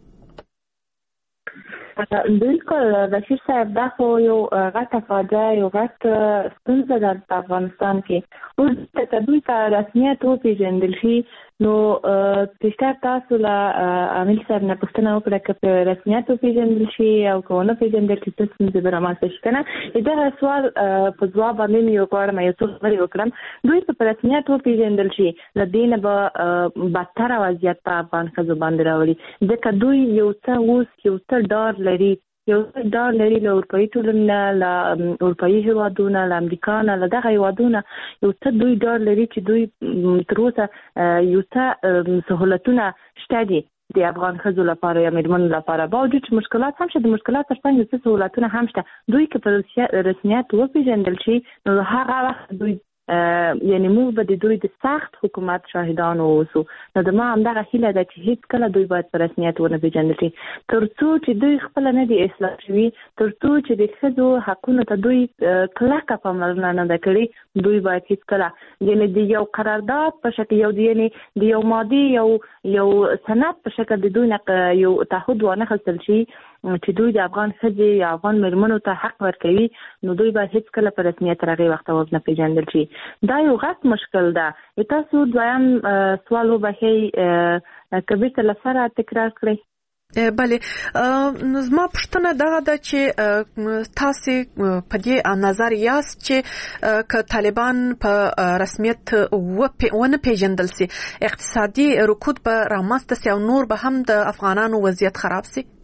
بالکل بشیر صاحب دا خو یو غټه فاجعه یو غټ ستونزه ده په افغانستان کې اوس ته دوی ته رسمیت وپېژندل شي نو پښتار تاسو له عامل صاحب نه پوښتنه وکړه چې په رسمیت وپېژندل شي او که ونه پېژندل شي څه ستونزې به رامنځته شي که نه دغه سوال په ځواب باندې مې یو غواړم یو څه خبرې وکړم دوی په رسمیت وپېژندل شي له دې نه به بدتره وضعیت په افغان ښځو باندې راوړي ځکه دوی یو څه اوس یو څه ډار لري له اروپایي ټولنې له اروپایي هیوادونو له امریکا نه له دغه هیوادونو یو څه دوی ډار لري چې دوی تر اوسه یو څه سهولتونه شته دي د افغان ښځو لپاره یا میرمنو لپاره باوجود چې مشکلات هم شته د مشکلات ترڅنګ یو څه سهولتونه هم شته دوی که په رسمیت وپېژندل شي نو هغه وخت دوی یعنی موږ به د دوی د سخت حکومت شاهدان اوسو نو د ما همدغه هیله ده چې هیڅ کله دوی باید په رسمیت ونه پېژندل شي تر څو چې دوی خپله نه دي اصلاح شوي تر څو چې د ښځو حقونو ته دوی کلکه پاملرنه نه ده کړې دوی باید هیڅ کله یعنی د یو قرارداد په شکل یعنی د یو مادي یو سند په شکل د دوی نه یو تعهد وانخیستل شي چې دوی د افغان ښځې یا افغان میرمنو ته حق ورکوي نو دوی باید هیڅ کله په رسمیت تر هغې وخته ونه پېژندل شي دا یو غټ مشکل ده تاسو دویم سوال وبښئ که بیرته له سره تکرار کړئ بله زما پوښتنه دغه ده چې تاسو په دې نظر یاست چې که طالبان په رسمیت ونه پېژندل سي اقتصادي رکود به رامنځته سي او نور به هم د افغانانو وضعیت خراب سي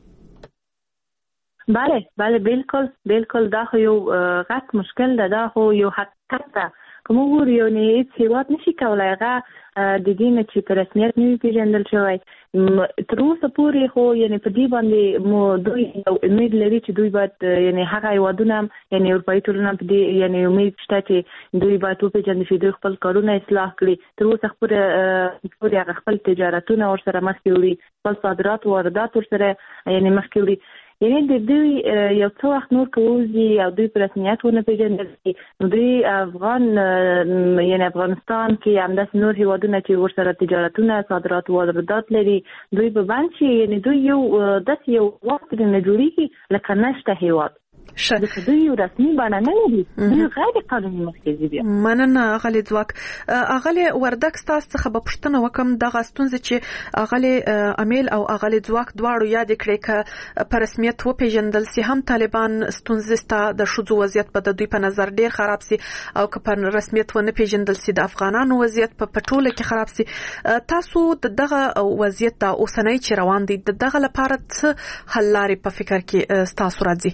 بله بالکل دا خو یو غټ مشکل ده دا خو یو حقیقت ده که موږ وګورو یو هیڅ هېواد نشي کولی هغه د دې نه چې په رسمیت نه وي پېژندل شوی تر اوسه پورې خو یعنې په دې باندې مو دوی یو امید لري چې دوی باید یعنې هغه هېوادونه هم یعنې اروپایي ټولنه په دې یعنې امید شته چې دوی باید وپېژندل شي دوی خپل کارونه اصلاح کړي تر اوسه پورې هغه خپل تجارتونه ورسره مخکې وړي خپل صادرات واردات ورسره یعنې مخکې وړي یعنی د دوی یو څه وخت نور کوزي او دوی په رسمیت ونه پېژندل شي نو دوی افغانستان کې همداسې نور هېوادونه چې ورسره تجارتونه صادرات واردات لري دوی به بند شي یعنی دوی داسې یو وخت نه جوړېږي لکه نشته هېواد ځکه دوی یو رسمي بڼه نه لري دوی غیر قانوني مخکې دي مننه اغلی ځواک اغلی وردک ستاسو څخه به پوښتنه وکړم دغه ستونزې چې اغلی امیل او اغلی ځواک دواړو یادې کړې که په رسمیت وپېژندل سي هم طالبان ستونزې سته د ښځو وضعیت به د دوی په نظر ډیر خراب سي او که په رسمیت ونه پېژندل سي د افغانانو وضعیت په ټوله کې خراب سي تاسو د دغه وضعیت د اوسنۍ چې روان دی د دغه لپاره څه حل لارې په فکر کې ستاسو راځي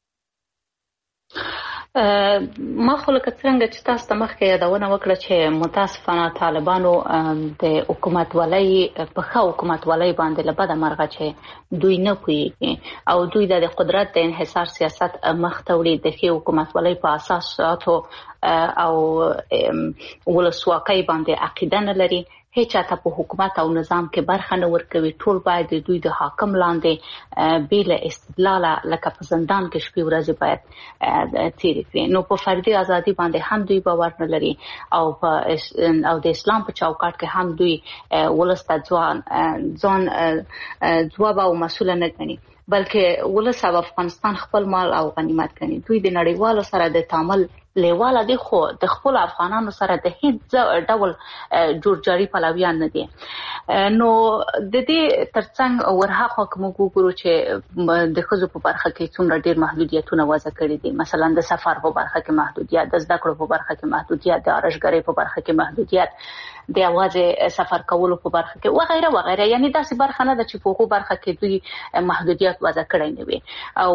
ما خو لکه څنګه چې تاسو ته مخکې یادونه وکړه چې متاسفانه طالبانو د حکومتولۍ په ښه حکومتولۍ باندې له بده مرغه چې دوی نه پوهېږي او دوی د قدرت د انحصار سیاست مخته وړي د ښې حکومتولۍ په اساساتو او ولسواکۍ باندې عقیده نه لري هیڅ چاته په حکومت او نظام کې برخه نه ورکوي. ټول باید د دوی د حاکم لاندې بېل استدلال لکه په زندان کې شپې ورځې باید تېرې کړي. نو په فردي ازادي باندې هم دوی باور نه لري او د اسلام په چوکاټ کې هم دوی ولس ته ځان ځواب او مسؤل نه ګڼي، بلکې ولس او افغانستان خپل مال او غنیمت ګڼي. دوی د نړیوالو سره د تعامل لیواله دي، خو د خپل افغانانو سره د هیڅ ډول جوړجاړي پلویان نه دي. نو د دې ترڅنګ ورهاخوا که موږ وګورو چې د ښځو په برخه کې څومره ډېر محدودیتونه وضع کړي دي، مثلا د سفر په برخه کې محدودیت، د زده کړو په برخه کې محدودیت، د ارشګرۍ په برخه کې محدودیت، د یوازې سفر کولو په برخه کې وغیره وغیره. یعنی داسې برخه نه ده چې په هغو برخه کې دوی محدودیت وضع کړی نه وي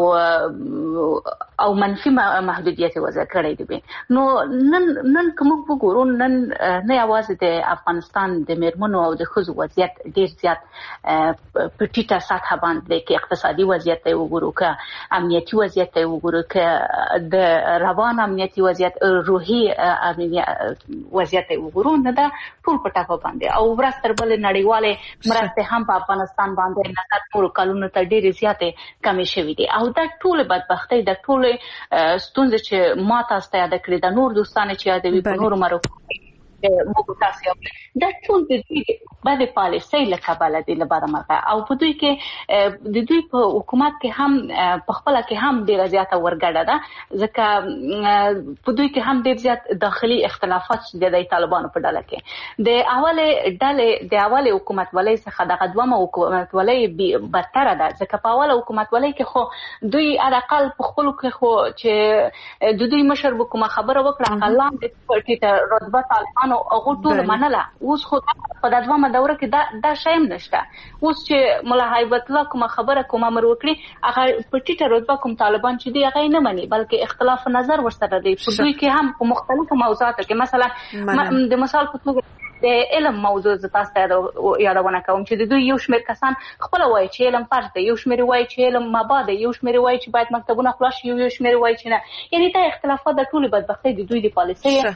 او منفي محدودیت وضع کړی دی. نو نن که موږ وګورو، نن نه یوازې د افغانستان د میرمنو او د ښځو وضعیت ډېر زیات په ټیټه سطحه باندې دی، که اقتصادي وضعیت ته وګورو، که امنیتي وضعیت ته وګورو، که د روان امنیتي وضعیت، روحي وضعیت ته وګورو، نه ده ټول په ټپه باندې. او ورځ تر بلې نړیوالې مرستې هم په افغانستان باندې نظر نورو کلونو ته ډېرې زیاتې کمې شوې دي. او دا ټولې بدبختۍ، د ټولې ستونزې چې ما تاسو ته یاده کړې، د نور دوستانو چې یادوي په نورو مرکو موږ تاسو یو دا ټول د دوی بدې پالیسۍ له کبله دي له بده مرغه. او په دوی کې د دوی په حکومت کې هم په خپله کې هم ډېره زیاته ورګډه ده، ځکه په دوی کې هم ډېر زیات داخلي اختلافات شته د طالبانو په ډله کې. د اولې حکومتولۍ څخه دغه دومه حکومتولۍ بدتره ده، ځکه په اوله حکومتولۍ کې خو دوی حداقل په خپلو کې خو چې د دوی مشر به کومه خبره وکړه هغه لاندې ټیټه رتبه طالبانو هغو ټول منله. اوس خو په د دومه دوره کې دا شی هم نشته. اوس چې ملا هیبت الله کومه خبره کوم امر وکړي، هغه په ټیټه رتبه کوم طالبان چې دی هغه نه مني، بلکې اختلاف نظر ورسره دی. په دوی کې هم په مختلفو موضوعاتو کې، مثلا د مثال په توګه د علم موضوع زه تاسو ته یادونه کوم چې د دوی یو شمېر کسان خپله وایي چې علم فرض دی، یو شمېر وایي چې علم مباح دی، یو شمېر وایي چې باید مکتبونه خلاص شي، یو شمېر وایي چې نه. یعنې دا اختلافات د ټولې بدبختۍ د دوی د پالیسۍ له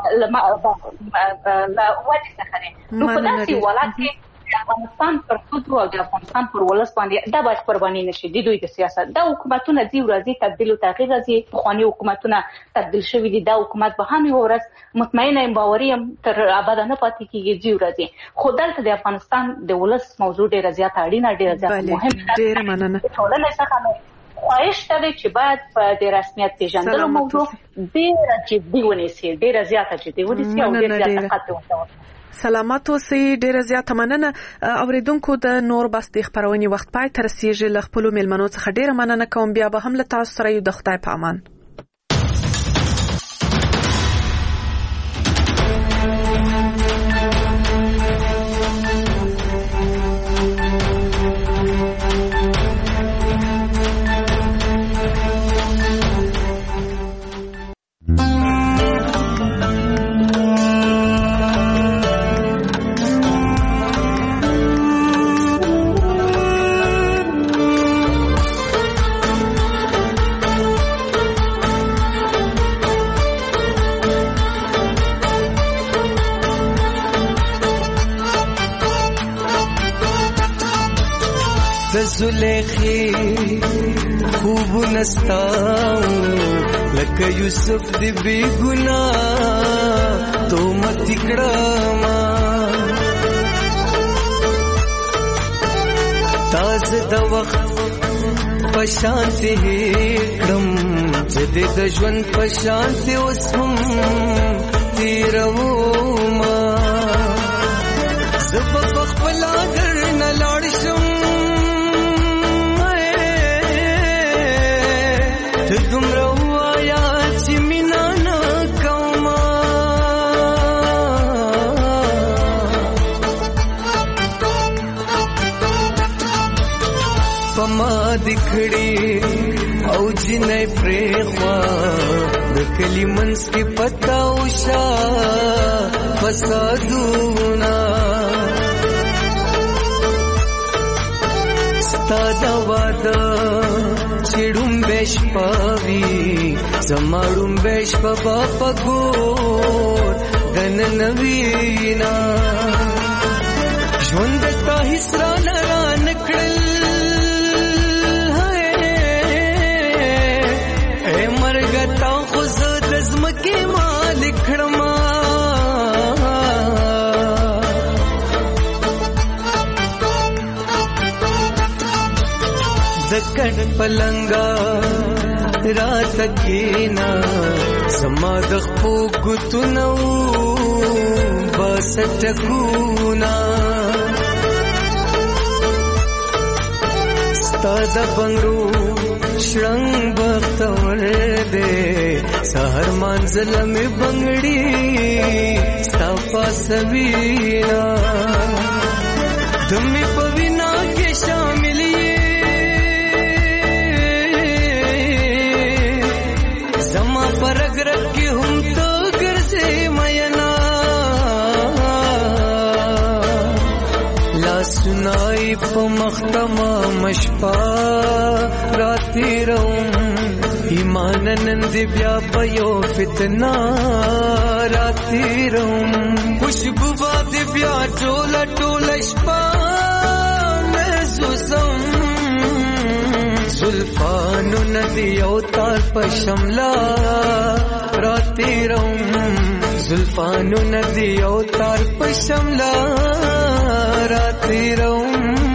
وجې څخه دی. نو په داسې حالت کې د افغانستان پر ښځو او د افغانستان پر ولس باندې دا باید قرباني نشي د دوی د سیاست. دا حکومتونه ځي ورځي تبدیل او تغییر راځي، پخواني حکومتونه تبدیل شوي دي، دا حکومت به هم یوه ورځ مطمئنه یم باوري یم تر ابده نه پاتې کېږي، ځي ورځي. خو دلته د افغانستان د ولس موضوع ډېره زیاته اړینه، ډېره زیاته مهمه ده. ټولنې څخه خواهش ته دی چې باید په د رسمیت پېژندلو موضوع ډېره جدي ونیسي، ډېره زیاته جدي ونیسي او ډېر زیاته خط ورته ورکړي. سلامات اوسئ. ډیره زیاته مننه. اوریدونکو د نور بس د خبرونې وخت پای تر رسیږي. له خپلو میلمنو څخه ډیره مننه کوم. بیا به هم له تاسو سره یو. د خدای په امان. زلیخی خوب نستاؤں لکه یوسف دی بی گناہ تو متی کڑاما تاز دا وقت پشانتی کڑم جدی دا جون پشانتی اسم تیروما زبا بخبلا در نلارشم دومره وایا چې مینا نه کومه پما دکړي او جنې پرېخوا د کلی منځ کې پتا وشا فسادونه ستا واده چړم بش پاوی زمړم بش په پګور دن نوینا ژوند تا هیڅ را نکړل اے مرګ تا خو زه د ځمکې مالک کړم د کټ پلنګا رات کېنا زما د خپو ګوتونو بس ټکونا ستا د بنګړو شرنګ بختور دې سحر منزل مې بنګړي ستا پاسوینا دمې په وینا کې شامل زما پر اگر کې هم تو ګرځې مینا لا سنای په مختما مشپا راتی روم ایمان نند بیا پيو فتنا راتی روم خوشبو باد بیا ټوله ټوله شپه محسوسم زلفانو ندی او تار پشملا راتی روم زلفانو ندی او تار پشملا راتی روم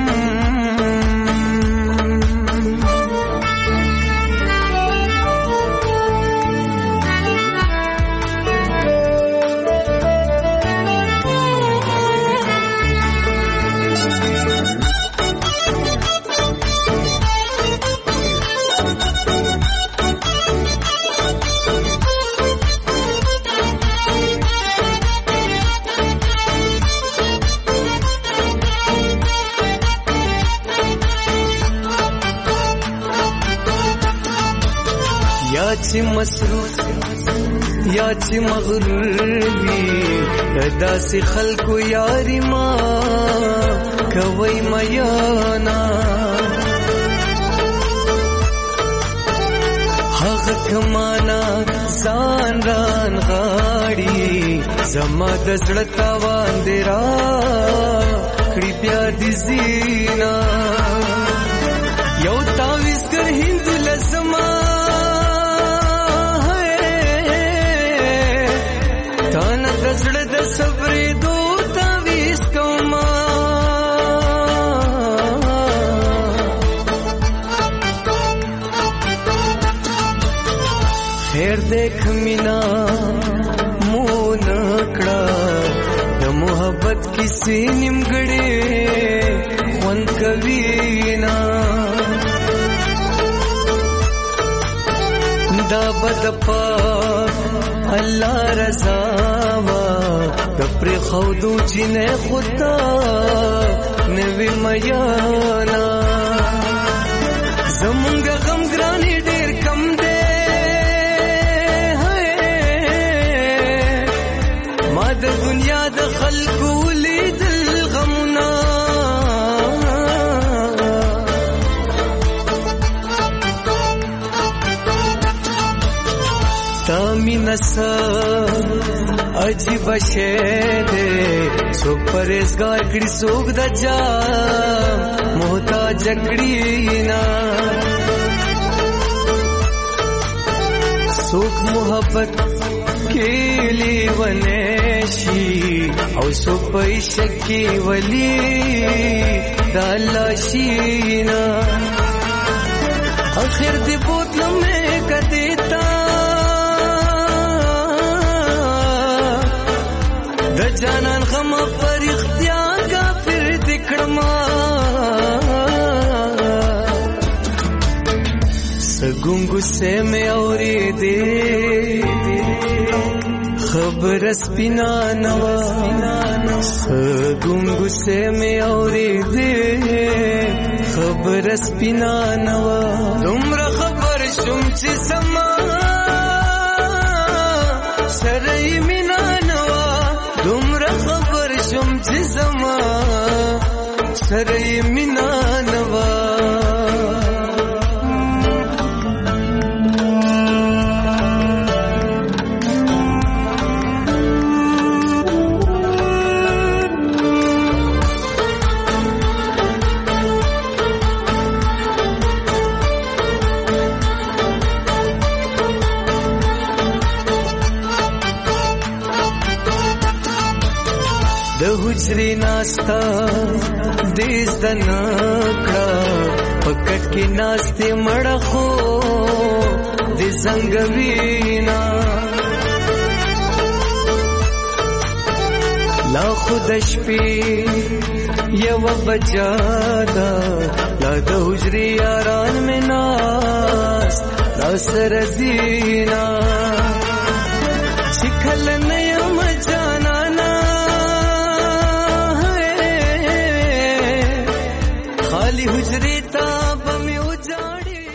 چې مصروف یا چې مغرور وي داسې خلکو یاري ما کوي میانا هغه کمانا ځان ران غاړي زما د زړه تاوان دی را کړي بیا دي زینا یو تاویز کر هندو لزما تانا دزړه د صبرې دو تاویز کوما خیر دیکھ مینا مون کړه د محبت کیسې نیمګړې خوند کوي نا دا بد پاک الله رضا وا د پر خودو چې نه خدا نوې میانا زمونږ غم ګرانی ډېر کم دی ما د دنیا د خلکو لیدل غمونه نسا عجیب شے دے سو پرہیزگار کڑی سوک دا جا محتاج کڑی نا سوک محبت کیلی ونیشی او سو پیشکی ولی دالا شینا آخر دی بوتل میں کدیتا د جانان غم پر اختیار غافر دکړما سګونګو سے میں اورې دې خبر سپینا نوا سګونګو سے میں اورې دې خبر سپینا نوا دومره خبر شوم چې سما سره مینا نوا دومره خبر شوم چې زما سره مینا نوا حجری ناستا دیز د نکړه پکټ کې ناستې مړه خو د زنګوینا لا خود شپې یو بجادا لا د حجری یاران میں ناس را سر زینا چکھل